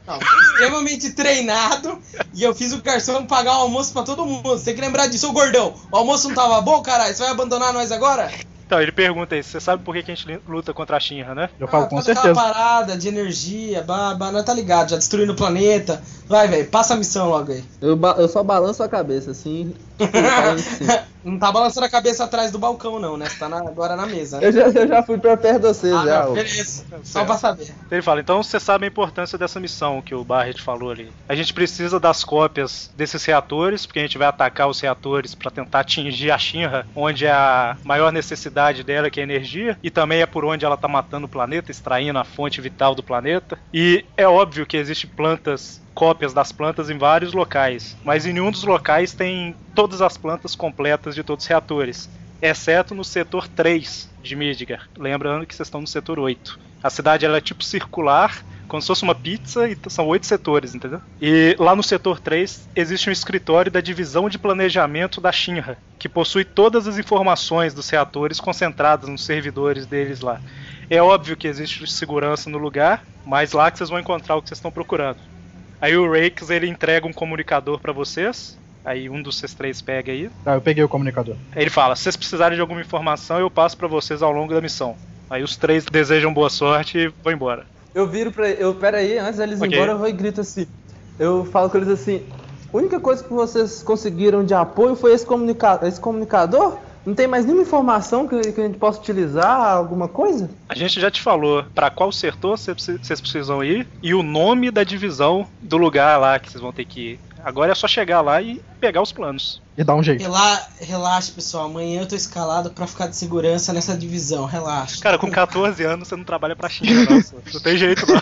Não, extremamente treinado e eu fiz o garçom pagar o almoço pra todo mundo. Você tem que lembrar disso, ô gordão. O almoço não tava bom, caralho? Você vai abandonar nós agora? Então, ele pergunta aí, você sabe por que a gente luta contra a Shinra, né? Eu falo com toda certeza. aquela parada de energia, nós tá ligado, já destruindo o planeta. Vai, velho, passa a missão logo aí. Eu só balanço a cabeça, assim. Falando assim. Não tá balançando a cabeça atrás do balcão, não, né? Você tá agora na mesa, né? Eu já fui pra perto de vocês, já. Não, beleza. Só pra saber. Ele fala, então você sabe a importância dessa missão que o Barret falou ali. A gente precisa das cópias desses reatores, porque a gente vai atacar os reatores pra tentar atingir a Shinra, onde é a maior necessidade dela, que é a energia, e também é por onde ela tá matando o planeta, extraindo a fonte vital do planeta. E é óbvio que existem cópias das plantas em vários locais, mas em nenhum dos locais tem todas as plantas completas de todos os reatores, exceto no setor 3 de Midgar. Lembrando que vocês estão no setor 8. A cidade ela é tipo circular, como se fosse uma pizza, e são 8 setores, entendeu? E lá no setor 3 existe um escritório da divisão de planejamento da Shinra, que possui todas as informações dos reatores concentradas nos servidores deles lá. É óbvio que existe segurança no lugar, mas lá que vocês vão encontrar o que vocês estão procurando. Aí o Rakes, ele entrega um comunicador pra vocês. Aí um dos vocês três pega aí. Tá, eu peguei o comunicador. Aí ele fala, se vocês precisarem de alguma informação, eu passo pra vocês ao longo da missão. Aí os três desejam boa sorte e vão embora. Eu viro pra pera aí, antes deles ir Ok. embora, eu vou e grito assim. Eu falo com eles assim, a única coisa que vocês conseguiram de apoio foi esse comunicador? Não tem mais nenhuma informação que a gente possa utilizar, alguma coisa? A gente já te falou pra qual setor vocês precisam ir e o nome da divisão do lugar lá que vocês vão ter que ir. Agora é só chegar lá e pegar os planos. E dá um jeito. Relaxa, pessoal. Amanhã eu tô escalado pra ficar de segurança nessa divisão. Relaxa. Cara, com 14 anos você não trabalha pra China, não. Não tem jeito, não.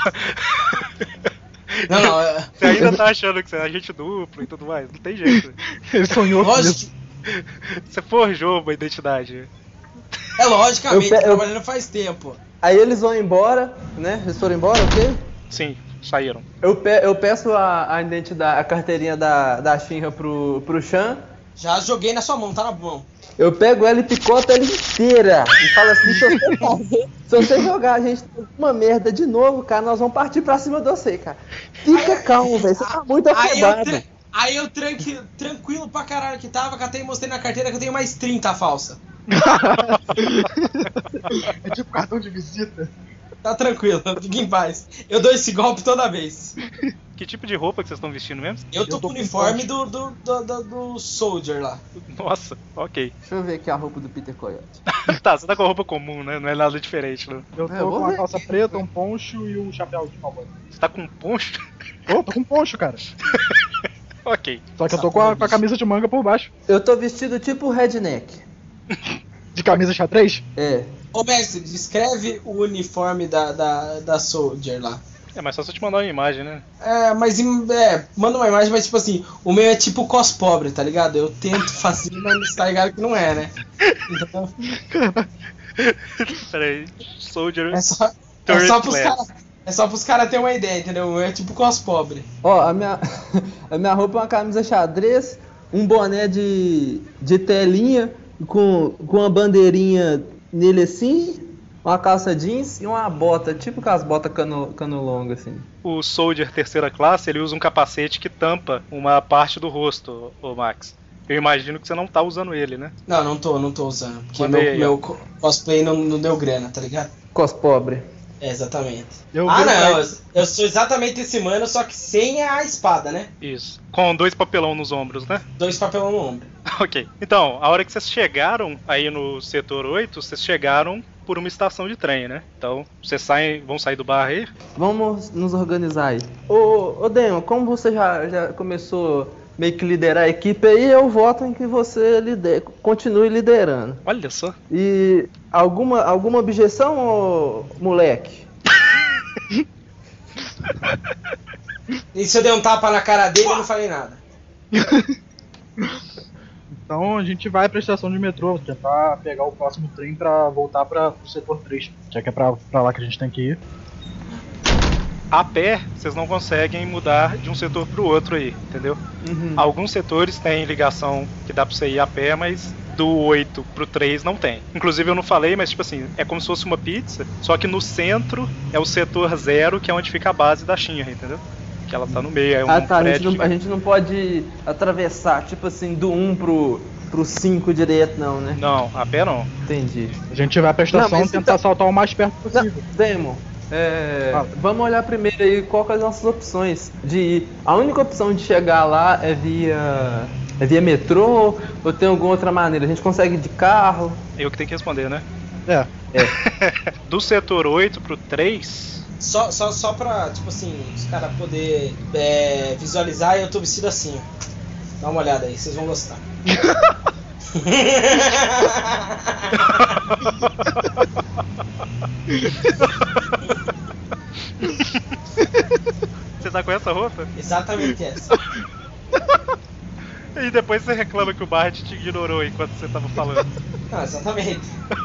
Não, Você ainda tá achando que você é agente duplo e tudo mais. Não tem jeito. Ele sonhou com lógico isso. que, Você forjou uma identidade. logicamente, Eu- trabalhando faz tempo. Aí eles vão embora, né? Eles foram embora, ok? Sim, saíram. Eu peço a identidade, a carteirinha da Shinra pro Chan. Já joguei na sua mão, tá na mão. Eu pego ela e picoto ela inteira. E falo assim, se você jogar a gente uma merda de novo, cara, nós vamos partir pra cima de você, cara. Fica calmo, velho. Você tá muito afobado. Aí eu tranquilo pra caralho que tava, catei e mostrei na carteira que eu tenho mais 30 falsa. É tipo cartão de visita. Tá tranquilo, fica em paz. Eu dou esse golpe toda vez. Que tipo de roupa que vocês estão vestindo mesmo? Eu tô com o uniforme do Soldier lá. Nossa, ok. Deixa eu ver aqui a roupa do Peter Coyote. Tá, você tá com a roupa comum, né? Não é nada diferente, não. Eu tô vou com uma ver. calça preta, um poncho e um chapéu de cowboy. Você tá com um poncho? Tô com um poncho, cara. Ok. Só que eu tô com a camisa de manga por baixo. Eu tô vestido tipo redneck. De camisa xadrez? É. Ô mestre, descreve o uniforme da Soldier lá. É, mas só se eu te mandar uma imagem, né? Manda uma imagem, mas tipo assim, o meu é tipo cos pobre, tá ligado? Eu tento fazer, mas tá ligado que não é, né? Então, Peraí, Soldier é só pros caras. É só pros caras terem uma ideia, entendeu? O meu é tipo cos pobre. Ó, a minha roupa é uma camisa xadrez, um boné de telinha com uma bandeirinha nele assim, uma calça jeans e uma bota, tipo com as botas cano longo assim. O Soldier terceira classe, ele usa um capacete que tampa uma parte do rosto, ô Max. Eu imagino que você não tá usando ele, né? Não, não tô usando. Porque Mandei aí, meu cosplay não deu grana, tá ligado? Cos pobre. É, exatamente. Eu Ah, viro não, pra- eu sou exatamente esse mano, só que sem a espada, né? Isso. Com 2 papelão nos ombros, né? 2 papelão no ombro. Ok. Então, a hora que vocês chegaram aí no setor 8, vocês chegaram por uma estação de trem, né? Então, vocês vão sair do bar aí? Vamos nos organizar aí. Ô Demo, como você já começou meio que liderar a equipe aí, eu voto em que você continue liderando. Olha só. E alguma objeção, ô moleque? E se eu der um tapa na cara dele, eu não falei nada. Então a gente vai pra estação de metrô, tentar pegar o próximo trem pra voltar pro setor 3. Já que é pra lá que a gente tem que ir. A pé, vocês não conseguem mudar de um setor pro outro aí, entendeu? Alguns setores têm ligação que dá pra você ir a pé, mas do 8 pro 3 não tem. Inclusive eu não falei, mas tipo assim, é como se fosse uma pizza, só que no centro é o setor 0, que é onde fica a base da Shinra, entendeu? que ela tá no meio, é um Ah, tá. prédio A gente não pode atravessar, tipo assim, do 1 pro 5 direto, não, né? Não, a pé não. Entendi. A gente vai pra estação Não, mas tentar então- saltar o mais perto possível. Demon, vamos olhar primeiro aí qual que é as nossas opções de ir. A única opção de chegar lá é via metrô ou tem alguma outra maneira? A gente consegue ir de carro? Eu que tenho que responder, né? É. Do setor 8 pro 3, Só pra, tipo assim, os caras poder visualizar, eu tô vestido assim, ó. Dá uma olhada aí, vocês vão gostar. você tá com essa roupa? Exatamente essa. E depois você reclama que o Bart te ignorou enquanto você tava falando. Não, exatamente.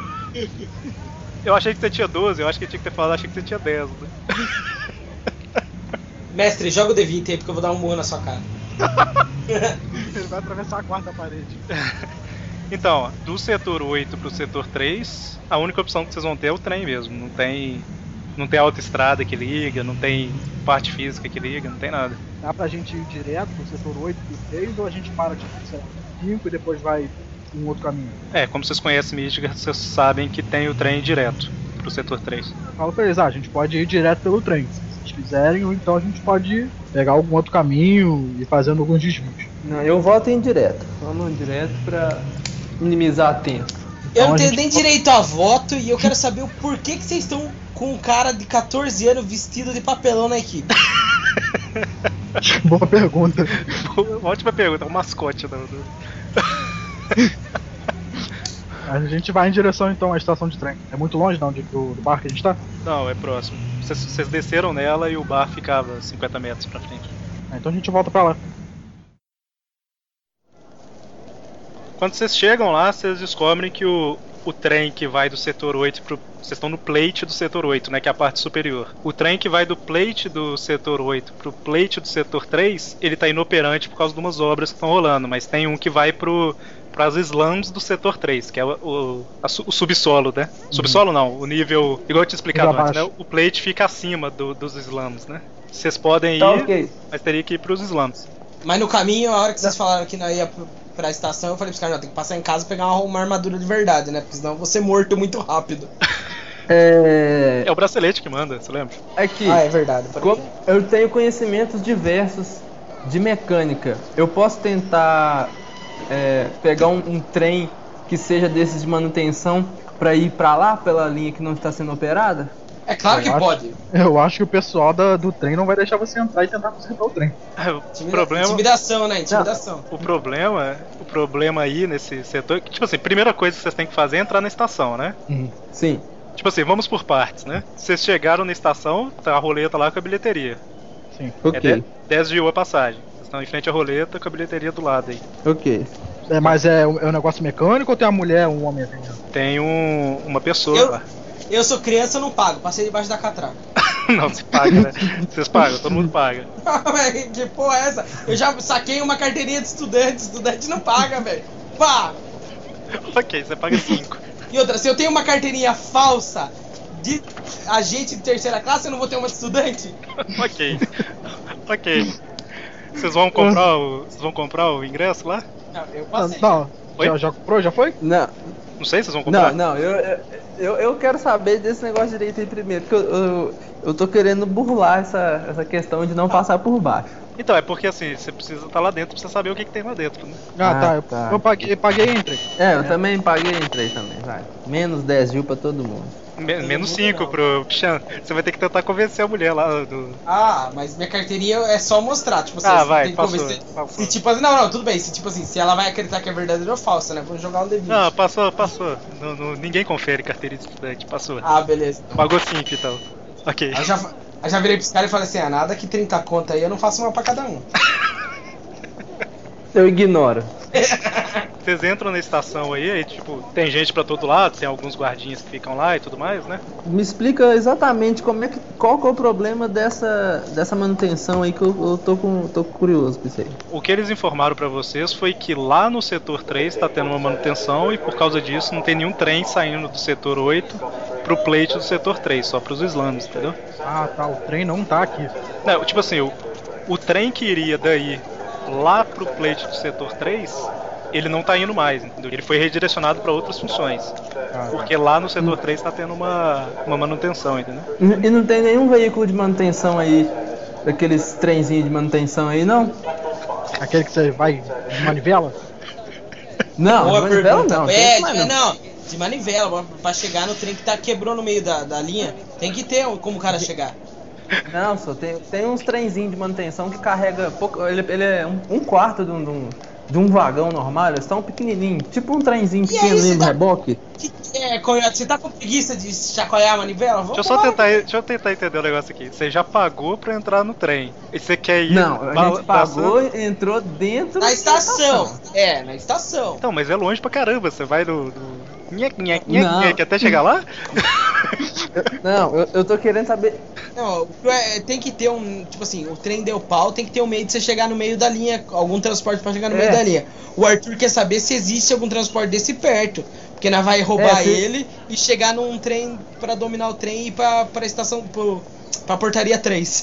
Eu achei que você tinha 12, eu acho que tinha que ter falado, achei que você tinha 10, né? Mestre, joga o D20 aí porque eu vou dar um murro na sua cara. Ele vai atravessar a quarta parede. Então, do setor 8 pro setor 3, a única opção que vocês vão ter é o trem mesmo. Não tem autoestrada que liga, não tem parte física que liga, não tem nada. Dá pra gente ir direto pro setor 8 pro 3 ou a gente para tipo, sei lá, 5 e depois vai um outro caminho? Como vocês conhecem Midgard, vocês sabem que tem o trem direto pro setor 3. Eu falo pra eles, a gente pode ir direto pelo trem, se vocês quiserem, ou então a gente pode pegar algum outro caminho e ir fazendo alguns desvios. Não, eu voto em direto. Vamos direto pra minimizar tempo. Eu Então não a tenho gente nem direito a voto e eu quero saber o porquê que vocês estão com um cara de 14 anos vestido de papelão na equipe. Boa pergunta. Ótima pergunta, é o mascote do... A gente vai em direção então à estação de trem. É muito longe não, do bar que a gente tá? Não, é próximo. Vocês desceram nela e o bar ficava 50 metros pra frente. Então a gente volta pra lá. Quando vocês chegam lá, vocês descobrem que o trem que vai do setor 8 pro... Vocês estão no plate do setor 8, né, que é a parte superior. O trem que vai do plate do setor 8 pro plate do setor 3, ele tá inoperante por causa de umas obras que estão rolando, mas tem um que vai pras slums do setor 3, que é o subsolo, né? Subsolo não, o nível... Igual eu tinha explicado antes, né? O plate fica acima dos slums, né? Vocês podem ir, ok. mas teria que ir pros slums. Mas no caminho, a hora que vocês falaram que nós ia pra estação, eu falei pros caras, não, tem que passar em casa e pegar uma armadura de verdade, né? Porque senão eu vou ser morto muito rápido. É o bracelete que manda, você lembra? Aqui, Ah, é verdade. eu tenho conhecimentos diversos de mecânica. Eu posso tentar pegar um trem que seja desses de manutenção pra ir pra lá, pela linha que não está sendo operada? É claro que Eu acho- pode. Eu acho que o pessoal do trem não vai deixar você entrar e tentar consertar o trem. Intimidação, né? Intimidação. O problema aí nesse setor, que, tipo assim, primeira coisa que vocês têm que fazer é entrar na estação, né? Sim. Tipo assim, vamos por partes, né? Vocês chegaram na estação, tá a roleta lá com a bilheteria. Sim. Ok. 10 de a passagem. Vocês estão em frente à roleta com a bilheteria do lado aí. Ok. Mas é um negócio mecânico ou tem a mulher ou um homem atendendo? Tem uma pessoa Eu- lá. Eu sou criança, eu não pago. Passei debaixo da catraca. Não, você paga, né? Vocês pagam, todo mundo paga. Que porra é essa? Eu já saquei uma carteirinha de estudante não paga, velho. Pá! Ok, você paga 5. E outra, se eu tenho uma carteirinha falsa de agente de terceira classe, eu não vou ter uma de estudante? Ok. Vocês vão comprar o ingresso lá? Não, eu passei. Não, Oi? já comprou? Já foi? Não, Não sei se vocês vão comprar. não, eu quero saber desse negócio direito aí primeiro, porque eu tô querendo burlar essa questão de não passar por baixo. Então, é porque assim, você precisa estar lá dentro pra você saber o que tem lá dentro, né? Tá. Eu paguei e entrei. Eu também paguei e entrei também, vai. Menos 10 mil pra todo mundo. Menos 5 pro Pichan. Você vai ter que tentar convencer a mulher lá do... Ah, mas minha carteirinha é só mostrar, tipo assim, Ah, você vai, tem que passou, convencer. passou. Se tipo assim, não, tudo bem, se tipo assim, se ela vai acreditar que é verdadeiro ou falsa, né? Vamos jogar um D20. Não, passou. Ninguém confere carteira de estudante, passou. Ah, beleza. Pagou 5 então. Ok. Aí já virei pros caras e falei assim, nada que 30 conta aí, eu não faço uma pra cada um. Eu ignoro. Vocês entram na estação aí, tipo, tem gente pra todo lado, tem alguns guardinhas que ficam lá e tudo mais, né? Me explica exatamente qual que é o problema dessa manutenção aí que eu tô curioso com isso aí. O que eles informaram pra vocês foi que lá no setor 3 tá tendo uma manutenção e por causa disso não tem nenhum trem saindo do setor 8 pro plate do setor 3, só pros slams, entendeu? Ah, tá. O trem não tá aqui. Não, tipo assim, o trem que iria daí lá pro plate do setor 3, ele não tá indo mais, entendeu? Ele foi redirecionado para outras funções. Porque lá no setor 3 tá tendo uma manutenção, entendeu? E não tem nenhum veículo de manutenção aí, daqueles trenzinhos de manutenção aí, não? Aquele que você vai de manivela? Não, Boa de manivela pergunta. não. Tem que mais Não, de manivela, pra chegar no trem que quebrou no meio da linha, tem que ter como o cara chegar. Não, só tem uns trenzinhos de manutenção que carrega pouco. Ele é um quarto de um vagão normal, eles estão pequenininhos, tipo um trenzinho pequeno ali no reboque. Coyote, você tá com preguiça de chacoalhar a manivela? Deixa eu tentar entender o negócio aqui. Você já pagou pra entrar no trem. E você quer ir... Não, a gente pagou e entrou dentro na estação. Na estação. Então, mas é longe pra caramba. Você vai no... Não. até chegar lá? Não, eu tô querendo saber... Não, tem que ter tipo assim, o trem deu pau, tem que ter um meio de você chegar no meio da linha, algum transporte pra chegar no meio da linha. O Arthur quer saber se existe algum transporte desse perto, porque nós vai roubar ele e chegar num trem pra dominar o trem e ir pra estação, pra portaria 3.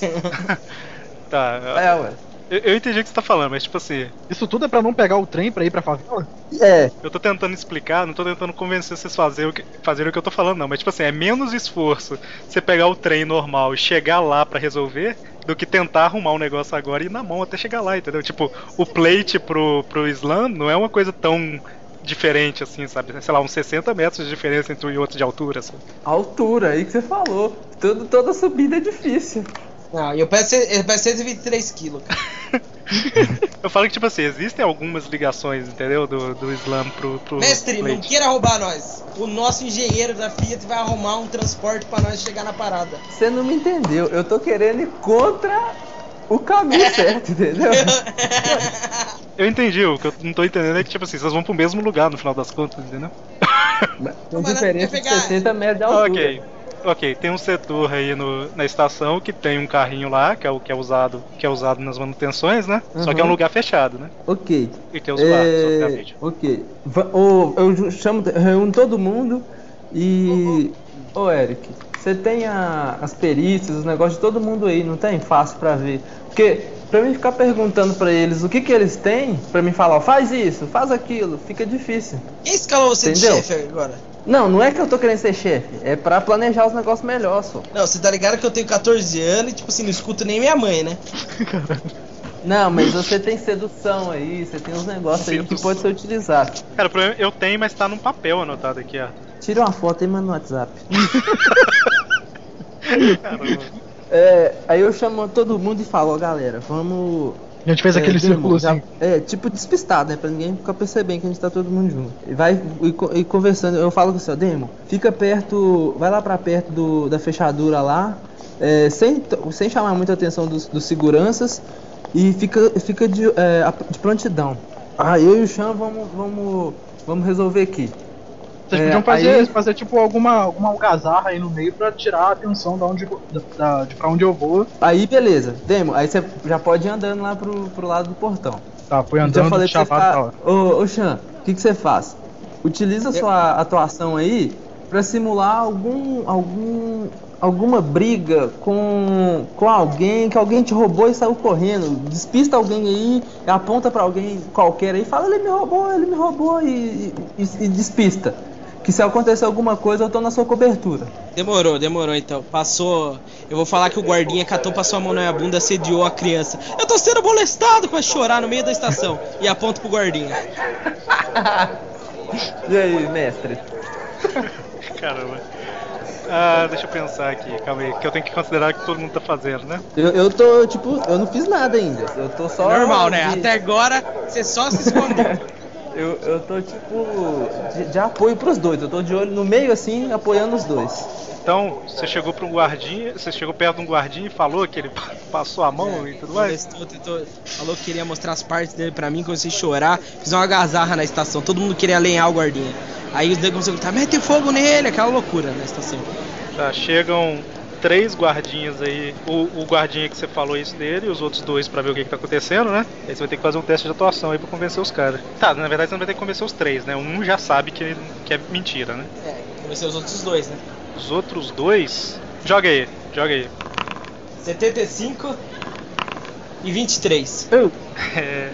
Tá. Ué. Eu entendi o que você tá falando, mas tipo assim... Isso tudo é pra não pegar o trem pra ir pra favela? Eu tô tentando explicar, não tô tentando convencer vocês a fazerem o que eu tô falando não, mas tipo assim, é menos esforço você pegar o trem normal e chegar lá pra resolver do que tentar arrumar um negócio agora e ir na mão até chegar lá, entendeu? Tipo, o plate pro Slam não é uma coisa tão diferente assim, sabe? Sei lá, uns 60 metros de diferença entre um e outro de altura, assim. Altura, aí que você falou. Toda subida é difícil. Não, eu peço 123 quilos. Eu falo que, tipo assim, existem algumas ligações, entendeu? Do Slam pro Mestre, plate. não queira roubar nós. O nosso engenheiro da Fiat vai arrumar um transporte pra nós chegar na parada. Você não me entendeu. Eu tô querendo ir contra o caminho certo, entendeu? Eu entendi, o que eu não tô entendendo é que, tipo assim, vocês vão pro mesmo lugar no final das contas, entendeu? Com diferença de 60 metros de altura. Ok, tem um setor aí na estação que tem um carrinho lá, que é usado nas manutenções, né? Só que é um lugar fechado, né? Ok. E tem os guardas, obviamente. Ok. Eu reúno todo mundo e... Ô Eric, você tem as perícias, os negócios de todo mundo aí, não tem? Fácil pra ver. Porque pra mim ficar perguntando pra eles o que eles têm, pra mim falar, ó, faz isso, faz aquilo, fica difícil. Quem escalou você de chefe agora? Não é que eu tô querendo ser chefe, é pra planejar os negócios melhor, só. Não, você tá ligado que eu tenho 14 anos e, tipo assim, não escuto nem minha mãe, né? Não, mas você tem sedução aí, você tem uns negócios aí que pode ser utilizado. Cara, o problema eu tenho, mas tá num papel anotado aqui, ó. Tira uma foto e manda no WhatsApp. Caramba. Aí eu chamo todo mundo e falo, ó, galera, vamos... A gente fez aquele círculo assim. Tipo despistado, né? Pra ninguém ficar percebendo que a gente tá todo mundo junto. E vai e conversando, eu falo com o seu Demo, fica perto, vai lá pra perto da fechadura lá, sem chamar muita atenção dos seguranças, e fica de prontidão. Eu e o Chan vamos resolver aqui. Vocês podiam fazer tipo alguma algazarra aí no meio pra tirar a atenção de pra onde eu vou. Aí beleza, Demo, aí você já pode ir andando lá pro lado do portão. Tá, foi andando então, chavado. Ô Chan, o que você faz? Utiliza sua atuação aí pra simular alguma briga com alguém, que alguém te roubou e saiu correndo. Despista alguém aí, aponta pra alguém qualquer aí, fala ele me roubou e despista. Que se acontecer alguma coisa, eu tô na sua cobertura. Demorou então. Passou. Eu vou falar que o guardinha catou, passou a mão na minha bunda, assediou a criança. Eu tô sendo molestado, com a chorar no meio da estação. E aponto pro guardinha. E aí, mestre? Caramba. Deixa eu pensar aqui, calma aí, que eu tenho que considerar que todo mundo tá fazendo, né? Eu tô, tipo, eu não fiz nada ainda. Eu tô só. Normal, né? Até agora você só se escondeu. Eu tô tipo de apoio pros dois, eu tô de olho no meio assim, apoiando os dois. Então, você chegou perto de um guardinha e falou que ele passou a mão e tudo mais? Falou que queria mostrar as partes dele pra mim, comecei a chorar, fiz uma algazarra na estação, todo mundo queria alinhar o guardinha. Aí os dois começaram a gritar, mete fogo nele, aquela loucura na estação. Tá, chegam 3 guardinhas aí, o guardinha que você falou isso dele e os outros 2 pra ver o que tá acontecendo, né? Aí você vai ter que fazer um teste de atuação aí pra convencer os caras. Tá, na verdade você não vai ter que convencer os 3, né? Um já sabe que é mentira, né? Convencer os outros 2, né? Os outros 2... Joga aí. 75. E 23. É...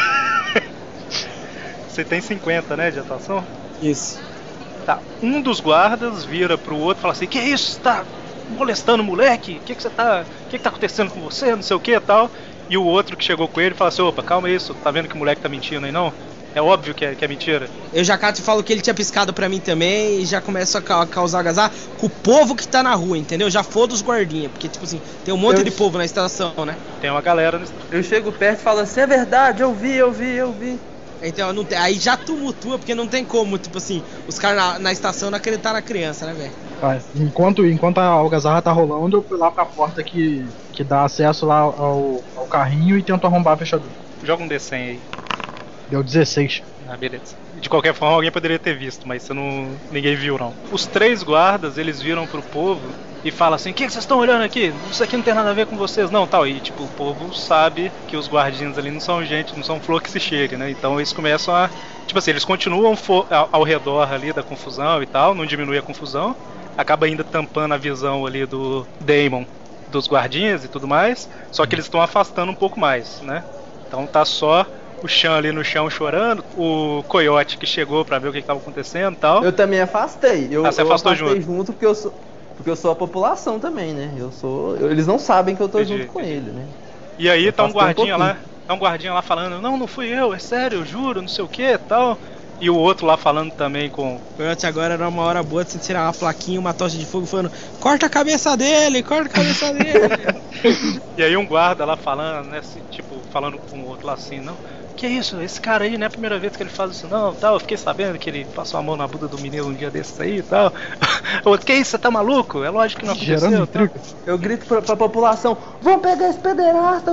Você tem 50, né, de atuação? Isso. Tá. Um dos guardas vira pro outro e fala assim: que isso? Você tá molestando o moleque? O que você tá... O que tá acontecendo com você? Não sei o que e tal. E o outro que chegou com ele fala assim: opa, calma isso, tá vendo que o moleque tá mentindo aí não? É óbvio que é mentira. Eu já cato e falo que ele tinha piscado pra mim também e já começo a causar algazarra com o povo que tá na rua, entendeu? Já foda os guardinhas, porque tipo assim, tem um monte de povo na estação, né? Tem uma galera... Eu chego perto e falo assim, é verdade, eu vi. Então, não tem, aí já tumultua, porque não tem como, tipo assim, os caras na estação não acreditar na criança, né, velho? Ah, enquanto a algazarra tá rolando, eu fui lá pra porta que dá acesso lá ao carrinho e tento arrombar a fechadura. Joga um D100 aí. Deu 16. Ah, beleza. De qualquer forma, alguém poderia ter visto, mas ninguém viu, não. Os 3 guardas, eles viram pro povo e falam assim: o que vocês estão olhando aqui? Isso aqui não tem nada a ver com vocês, não, tal. E, tipo, o povo sabe que os guardinhos ali não são gente, não são flor que se chegue, né? Então eles começam a... Tipo assim, eles continuam ao redor ali da confusão e tal, não diminui a confusão. Acaba ainda tampando a visão ali do Damon, dos guardinhas e tudo mais. Só que eles estão afastando um pouco mais, né? Então tá só... o Chan ali no chão chorando, o Coyote que chegou pra ver o que estava acontecendo e tal. Eu também afastei. Você afastou junto porque eu sou a população também, né? Eles não sabem que eu tô junto com ele, né? E aí tá um guardinha lá falando: não fui eu, é sério, eu juro, não sei o que e tal. E o outro lá falando também com... Coyote, agora era uma hora boa de você tirar uma plaquinha, uma tocha de fogo falando: corta a cabeça dele. E aí um guarda lá falando, né, tipo, falando com o outro lá assim: não, que isso, esse cara aí não é a primeira vez que ele faz isso não, tal. Eu fiquei sabendo que ele passou a mão na bunda do menino um dia desses aí e tal. O outro: que isso, você tá maluco? É lógico que não aconteceu. Eu grito pra população: vamos pegar esse pederasta.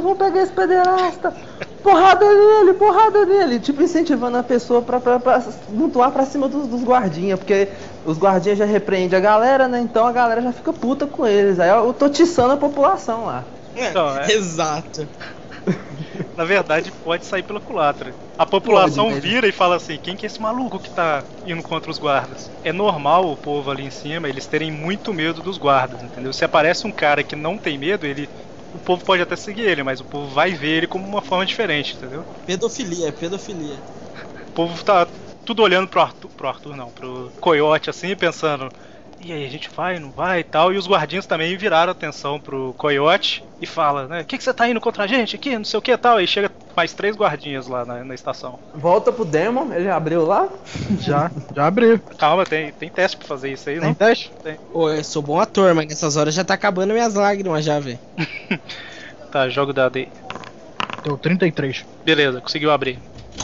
Porrada nele. Tipo, incentivando a pessoa pra mutuar pra cima dos guardinhas, porque os guardinhas já repreendem a galera, né? Então a galera já fica puta com eles. Aí eu tô tiçando a população lá. Então, Exato. Na verdade, pode sair pela culatra. A população vira e fala assim: quem que é esse maluco que tá indo contra os guardas? É normal o povo ali em cima, eles terem muito medo dos guardas, entendeu? Se aparece um cara que não tem medo, o povo pode até seguir ele, mas o povo vai ver ele como uma forma diferente, entendeu? Pedofilia. O povo tá tudo olhando pro Coyote assim, pensando: e aí, a gente vai, não vai e tal. E os guardinhas também viraram atenção pro Coyote e fala, né: o que você tá indo contra a gente aqui, não sei o que e tal. E chega mais 3 guardinhas lá na estação. Volta pro Demon, ele abriu lá? Já abriu. Calma, tem teste pra fazer isso aí, não? Tem teste? Tem. Ô, eu sou bom ator, mas nessas horas já tá acabando minhas lágrimas já, velho. Tá, joga o dado aí. Deu 33. Beleza, conseguiu abrir.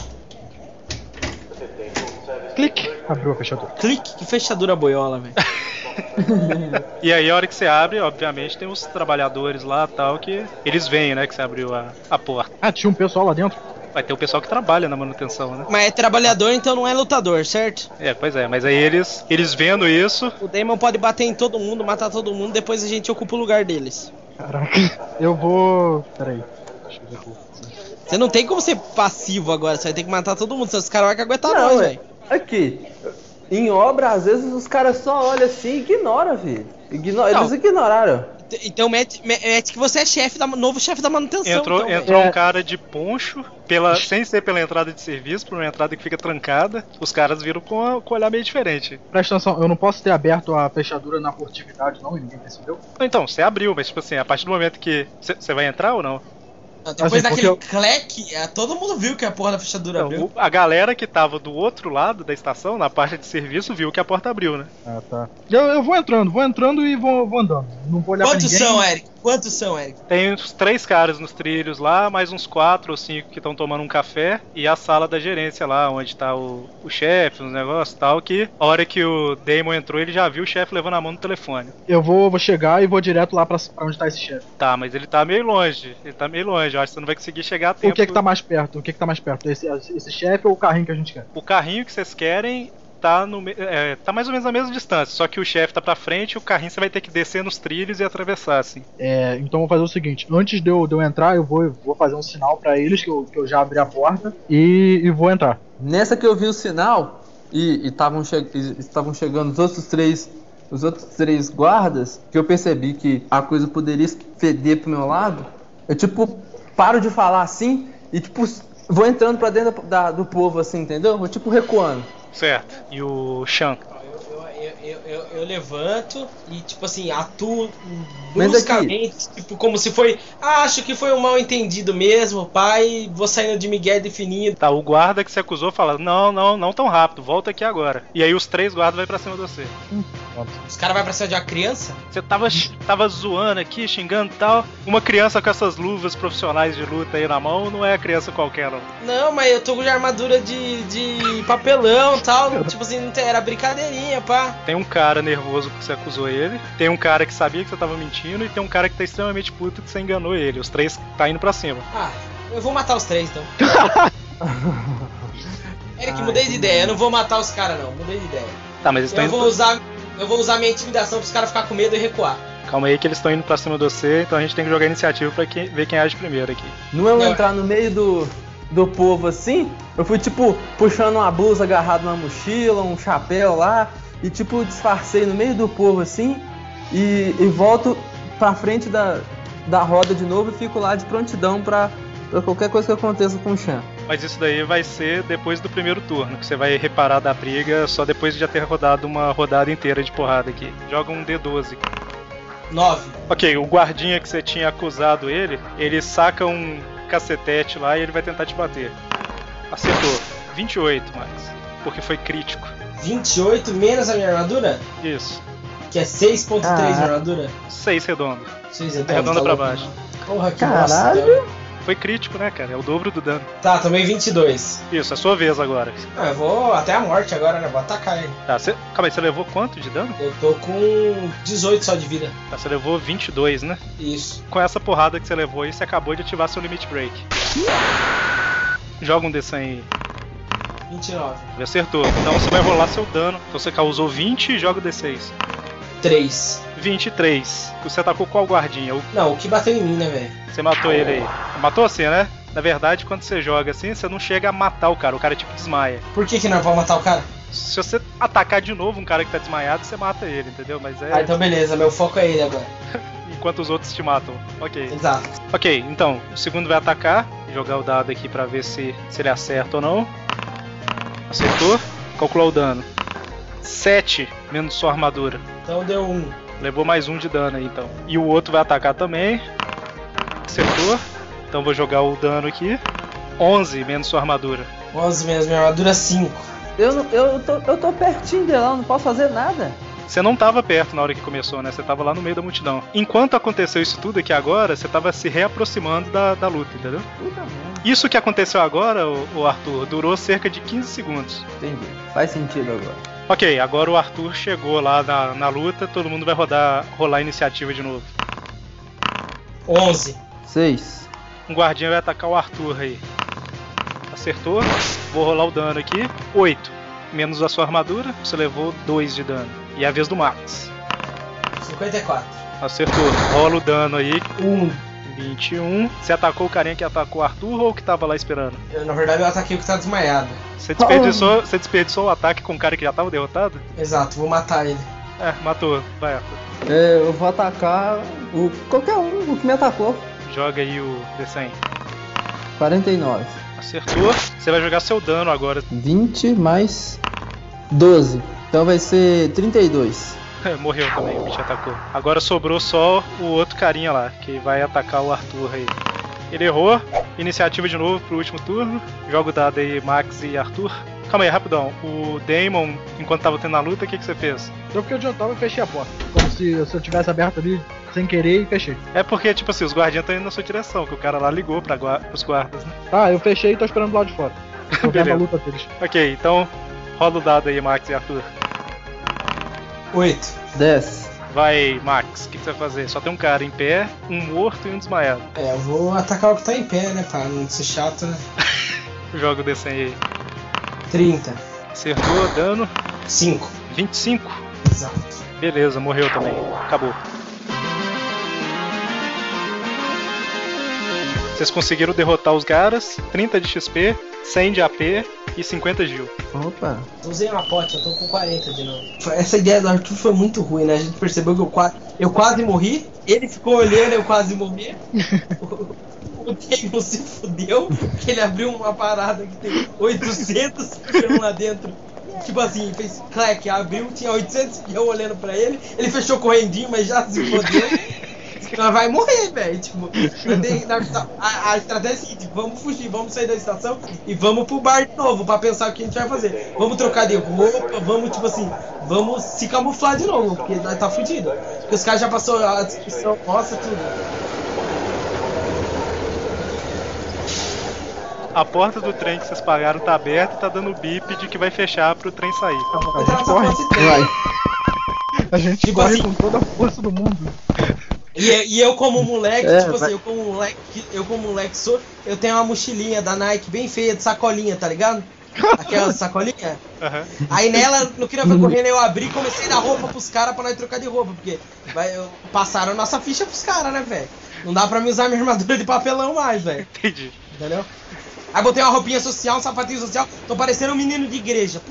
Clique. Abriu a fechadura. Clique, que fechadura boiola, velho. E aí, a hora que você abre, obviamente, tem os trabalhadores lá e tal, que eles veem, né, que você abriu a porta. Ah, tinha um pessoal lá dentro? Vai ter o pessoal que trabalha na manutenção, né? Mas é trabalhador, então não é lutador, certo? Pois é, mas aí eles vendo isso... O Damon pode bater em todo mundo, matar todo mundo, depois a gente ocupa o lugar deles. Caraca, eu vou... Peraí. Deixa eu ver aqui. Você não tem como ser passivo agora, você vai ter que matar todo mundo, senão os caras vão aguentar nós, velho. Aqui, em obra, às vezes os caras só olham assim e ignoram, filho. Eles ignoraram. Então mete que você é novo chefe da manutenção. Entrou um cara de poncho, sem ser pela entrada de serviço, por uma entrada que fica trancada. Os caras viram com um olhar meio diferente. Presta atenção, eu não posso ter aberto a fechadura na furtividade não, e ninguém percebeu? Então, você abriu, mas tipo assim, a partir do momento que... Você vai entrar ou não? Depois assim, daquele cleque, todo mundo viu que a porra da fechadura abriu. A galera que tava do outro lado da estação, na parte de serviço, viu que a porta abriu, né? Ah, tá. Eu vou entrando e vou andando. Não vou olhar Quantos pra ninguém. são, Eric? Quantos são, Eric? Tem uns 3 caras nos trilhos lá, mais uns 4 ou 5 que estão tomando um café, e a sala da gerência lá, onde tá o chefe, os negócios e tal, que a hora que o Damon entrou, ele já viu o chefe levando a mão no telefone. Eu vou chegar e vou direto lá pra onde tá esse chefe. Tá, mas ele tá meio longe. Eu acho que você não vai conseguir chegar a tempo. O que tá mais perto? Esse chefe ou o carrinho que a gente quer? O carrinho que vocês querem tá mais ou menos na mesma distância, só que o chefe tá pra frente e o carrinho você vai ter que descer nos trilhos e atravessar, assim. Então eu vou fazer o seguinte: antes de eu entrar, eu vou fazer um sinal pra eles que eu já abri a porta e vou entrar. Nessa que eu vi o sinal e estavam chegando os outros três guardas, que eu percebi que a coisa poderia feder pro meu lado, eu tipo paro de falar assim e tipo, vou entrando pra dentro do povo assim, entendeu? Vou tipo recuando. Certo. E o Shan? Eu levanto e, tipo assim, atuo Mas bruscamente, tipo, como se foi. Acho que foi um mal entendido mesmo, pai. Vou saindo de Miguel definido. Tá, o guarda que se acusou fala: não tão rápido, volta aqui agora. E aí os 3 guardas vai pra cima de você. Os caras vão pra cima de uma criança? Você tava zoando aqui, xingando e tal. Uma criança com essas luvas profissionais de luta aí na mão não é criança qualquer, não. Não, mas eu tô com armadura de papelão e tal. Tipo assim, não tem, era brincadeirinha, pá. Tem um cara nervoso que você acusou ele, tem um cara que sabia que você tava mentindo e tem um cara que tá extremamente puto que você enganou ele. Os 3 tá indo pra cima. Ah, eu vou matar os 3 então. Eric, mudei de ideia. Eu não vou matar os caras, não. Mudei de ideia. Tá, mas eles estão Eu vou usar minha intimidação pros caras ficar com medo e recuar. Calma aí que eles estão indo pra cima de você, então a gente tem que jogar a iniciativa pra ver quem age primeiro aqui. Não entrar no meio do povo assim, eu fui tipo puxando uma blusa agarrado numa mochila, um chapéu lá, e tipo disfarcei no meio do povo assim, e volto pra frente da roda de novo e fico lá de prontidão pra qualquer coisa que aconteça com o Shan. Mas isso daí vai ser depois do primeiro turno, que você vai reparar da briga só depois de já ter rodado uma rodada inteira de porrada aqui. Joga um D12. 9. Ok, o guardinha que você tinha acusado ele saca um cacetete lá e ele vai tentar te bater. Acertou. 28, Max. Porque foi crítico. 28 menos a minha armadura? Isso. Que é 6.3 de armadura? 6 redondo. 6 Arredonda pra baixo. Porra, que caralho. bosta. Foi crítico, né, cara? É o dobro do dano. Tá, tomei 22. Isso, é sua vez agora. Ah, eu vou até a morte agora, né? Vou atacar ele. Tá, calma aí, você levou quanto de dano? Eu tô com 18 só de vida. Tá, você levou 22, né? Isso. Com essa porrada que você levou aí, você acabou de ativar seu Limit Break. Joga um D100 aí. 29. Acertou. Então você vai rolar seu dano. Então você causou 20 e joga o D6. 3. 23. Você atacou qual guardinha? Não, o que bateu em mim, né, velho? Você matou ele aí. Matou assim, né? Na verdade, quando você joga assim, você não chega a matar o cara tipo desmaia. Por que não é pra matar o cara? Se você atacar de novo um cara que tá desmaiado, você mata ele, entendeu? Mas é... Ah, então beleza, meu foco é ele agora. Enquanto os outros te matam. Ok. Exato. Ok, então, o segundo vai atacar. Jogar o dado aqui pra ver se ele acerta ou não. Acertou. Calculou o dano. 7 menos sua armadura. Então deu 1. Levou mais 1 de dano aí, então. E o outro vai atacar também. Acertou. Então vou jogar o dano aqui. 11 menos sua armadura. 11 menos minha armadura, 5. Eu tô pertinho dela, eu não posso fazer nada. Você não tava perto na hora que começou, né? Você tava lá no meio da multidão. Enquanto aconteceu isso tudo aqui agora, você tava se reaproximando da luta, entendeu? Puta merda. Isso que aconteceu agora, o Arthur, durou cerca de 15 segundos. Entendi. Faz sentido agora. Ok, agora o Arthur chegou lá na luta, todo mundo vai rolar a iniciativa de novo. 11. 6. Um guardinha vai atacar o Arthur aí. Acertou. Vou rolar o dano aqui. 8. Menos a sua armadura, você levou 2 de dano. E é a vez do Max. 54. Acertou. Rola o dano aí. 1. 21. Você atacou o carinha que atacou o Arthur ou o que tava lá esperando? Na verdade eu ataquei o que tá desmaiado. Você desperdiçou o ataque com o cara que já tava derrotado? Exato, vou matar ele. É, matou. Vai, Arthur. Eu vou atacar qualquer um, o que me atacou. Joga aí o D100. 49. Acertou. Você vai jogar seu dano agora. 20 mais 12. Então vai ser 32. Morreu também, o bicho atacou. Agora sobrou só o outro carinha lá, que vai atacar o Arthur aí. Ele errou. Iniciativa de novo pro último turno. Joga o dado aí, Max e Arthur. Calma aí, rapidão. O Damon, enquanto tava tendo a luta, o que você fez? Eu fiquei adiantado e fechei a porta. Como se eu tivesse aberto ali sem querer e fechei. É porque, tipo assim, os guardiões estão indo na sua direção, que o cara lá ligou pros guardas, né? Ah, eu fechei e tô esperando do lado de fora. Tô vendo a luta deles. Ok, então rola o dado aí, Max e Arthur. 8. 10. Vai, Max, o que você vai fazer? Só tem um cara em pé, um morto e um desmaiado. Eu vou atacar o que tá em pé, né? Pra não ser chato, né? Joga o D100 aí. 30. Acertou, dano. 5. 25. Exato. Beleza, morreu também. Acabou. Vocês conseguiram derrotar os caras, 30 de XP, 100 de AP e 50 de Gil. Opa. Usei uma pote, eu tô com 40 de novo. Essa ideia do Arthur foi muito ruim, né? A gente percebeu que eu quase morri, ele ficou olhando, eu quase morri. O Damon se fudeu, que ele abriu uma parada que tem 800 espião lá dentro. Tipo assim, fez clack, abriu, tinha 800 espião olhando pra ele. Ele fechou correndinho, mas já se fodeu. Ela vai morrer, velho. Tipo, a estratégia é a seguinte: vamos fugir, vamos sair da estação e vamos pro bar de novo pra pensar o que a gente vai fazer. Vamos trocar de roupa, vamos, tipo assim, vamos se camuflar de novo, porque nós tá fudido. Porque os caras já passou a descrição, nossa, tudo. A porta do trem que vocês pagaram tá aberta e tá dando bip de que vai fechar pro trem sair. A gente Tipo corre assim, com toda a força do mundo. E eu como moleque, tipo assim, eu como moleque eu tenho uma mochilinha da Nike bem feia de sacolinha, tá ligado? Aquela sacolinha. Uhum. Aí nela, no que nós foi correndo, eu abri e comecei a dar roupa pros caras pra nós trocar de roupa, porque passaram a nossa ficha pros caras, né, velho? Não dá pra me usar minha armadura de papelão mais, velho. Entendi. Entendeu? Aí botei uma roupinha social, um sapatinho social, tô parecendo um menino de igreja.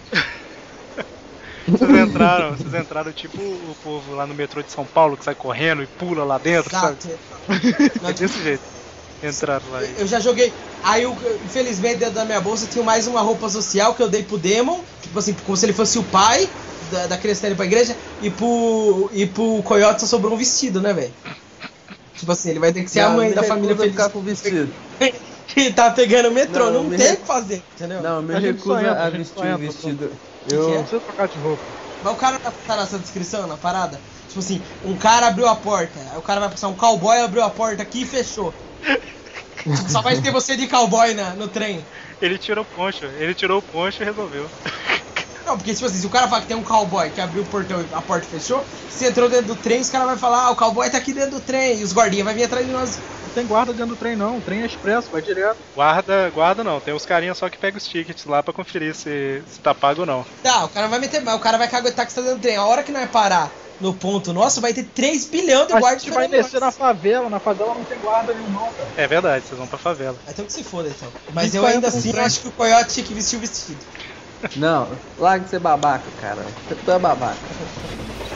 Vocês entraram tipo o povo lá no metrô de São Paulo que sai correndo e pula lá dentro, sabe? Não, É desse jeito. Entraram lá. Eu já joguei. Aí, infelizmente, dentro da minha bolsa tinha mais uma roupa social que eu dei pro Demon. Tipo assim, como se ele fosse o pai da criança que tá indo pra igreja. E pro Coyote só sobrou um vestido, né, velho? Tipo assim, ele vai ter que ser a mãe da família feliz. Ficar com o vestido. Que tá pegando o metrô, não tem o que fazer, entendeu? Não, me A gente recusa sonha, a a gente vestir sonha, o vestido. Que Não é? precisa trocar de roupa. Mas o cara tá nessa descrição, na parada. Tipo assim, um cara abriu a porta, aí o cara vai passar, um cowboy abriu a porta aqui e fechou. Tipo, só vai ter você de cowboy no trem. Ele tirou o poncho e resolveu. Não, porque tipo assim, se o cara fala que tem um cowboy que abriu o portão e a porta fechou, você entrou dentro do trem, os caras vão falar, o cowboy tá aqui dentro do trem, e os guardinhas vão vir atrás de nós. Não tem guarda dentro do trem não, o trem é expresso, vai direto. Guarda não, tem uns carinhas só que pegam os tickets lá pra conferir se tá pago ou não. Tá, o cara vai meter mal, o cara vai caguetar que você tá dentro do trem. A hora que nós parar no ponto nosso, vai ter 3 bilhões de A guardas. gente vai descer na favela não tem guarda nenhum não, cara. É verdade, vocês vão pra favela. Então que se foda, então. Mas Isso eu aí ainda é um assim trem. acho que o Coyote tinha que vestir o vestido. Não, larga de ser babaca, cara. Tu é babaca.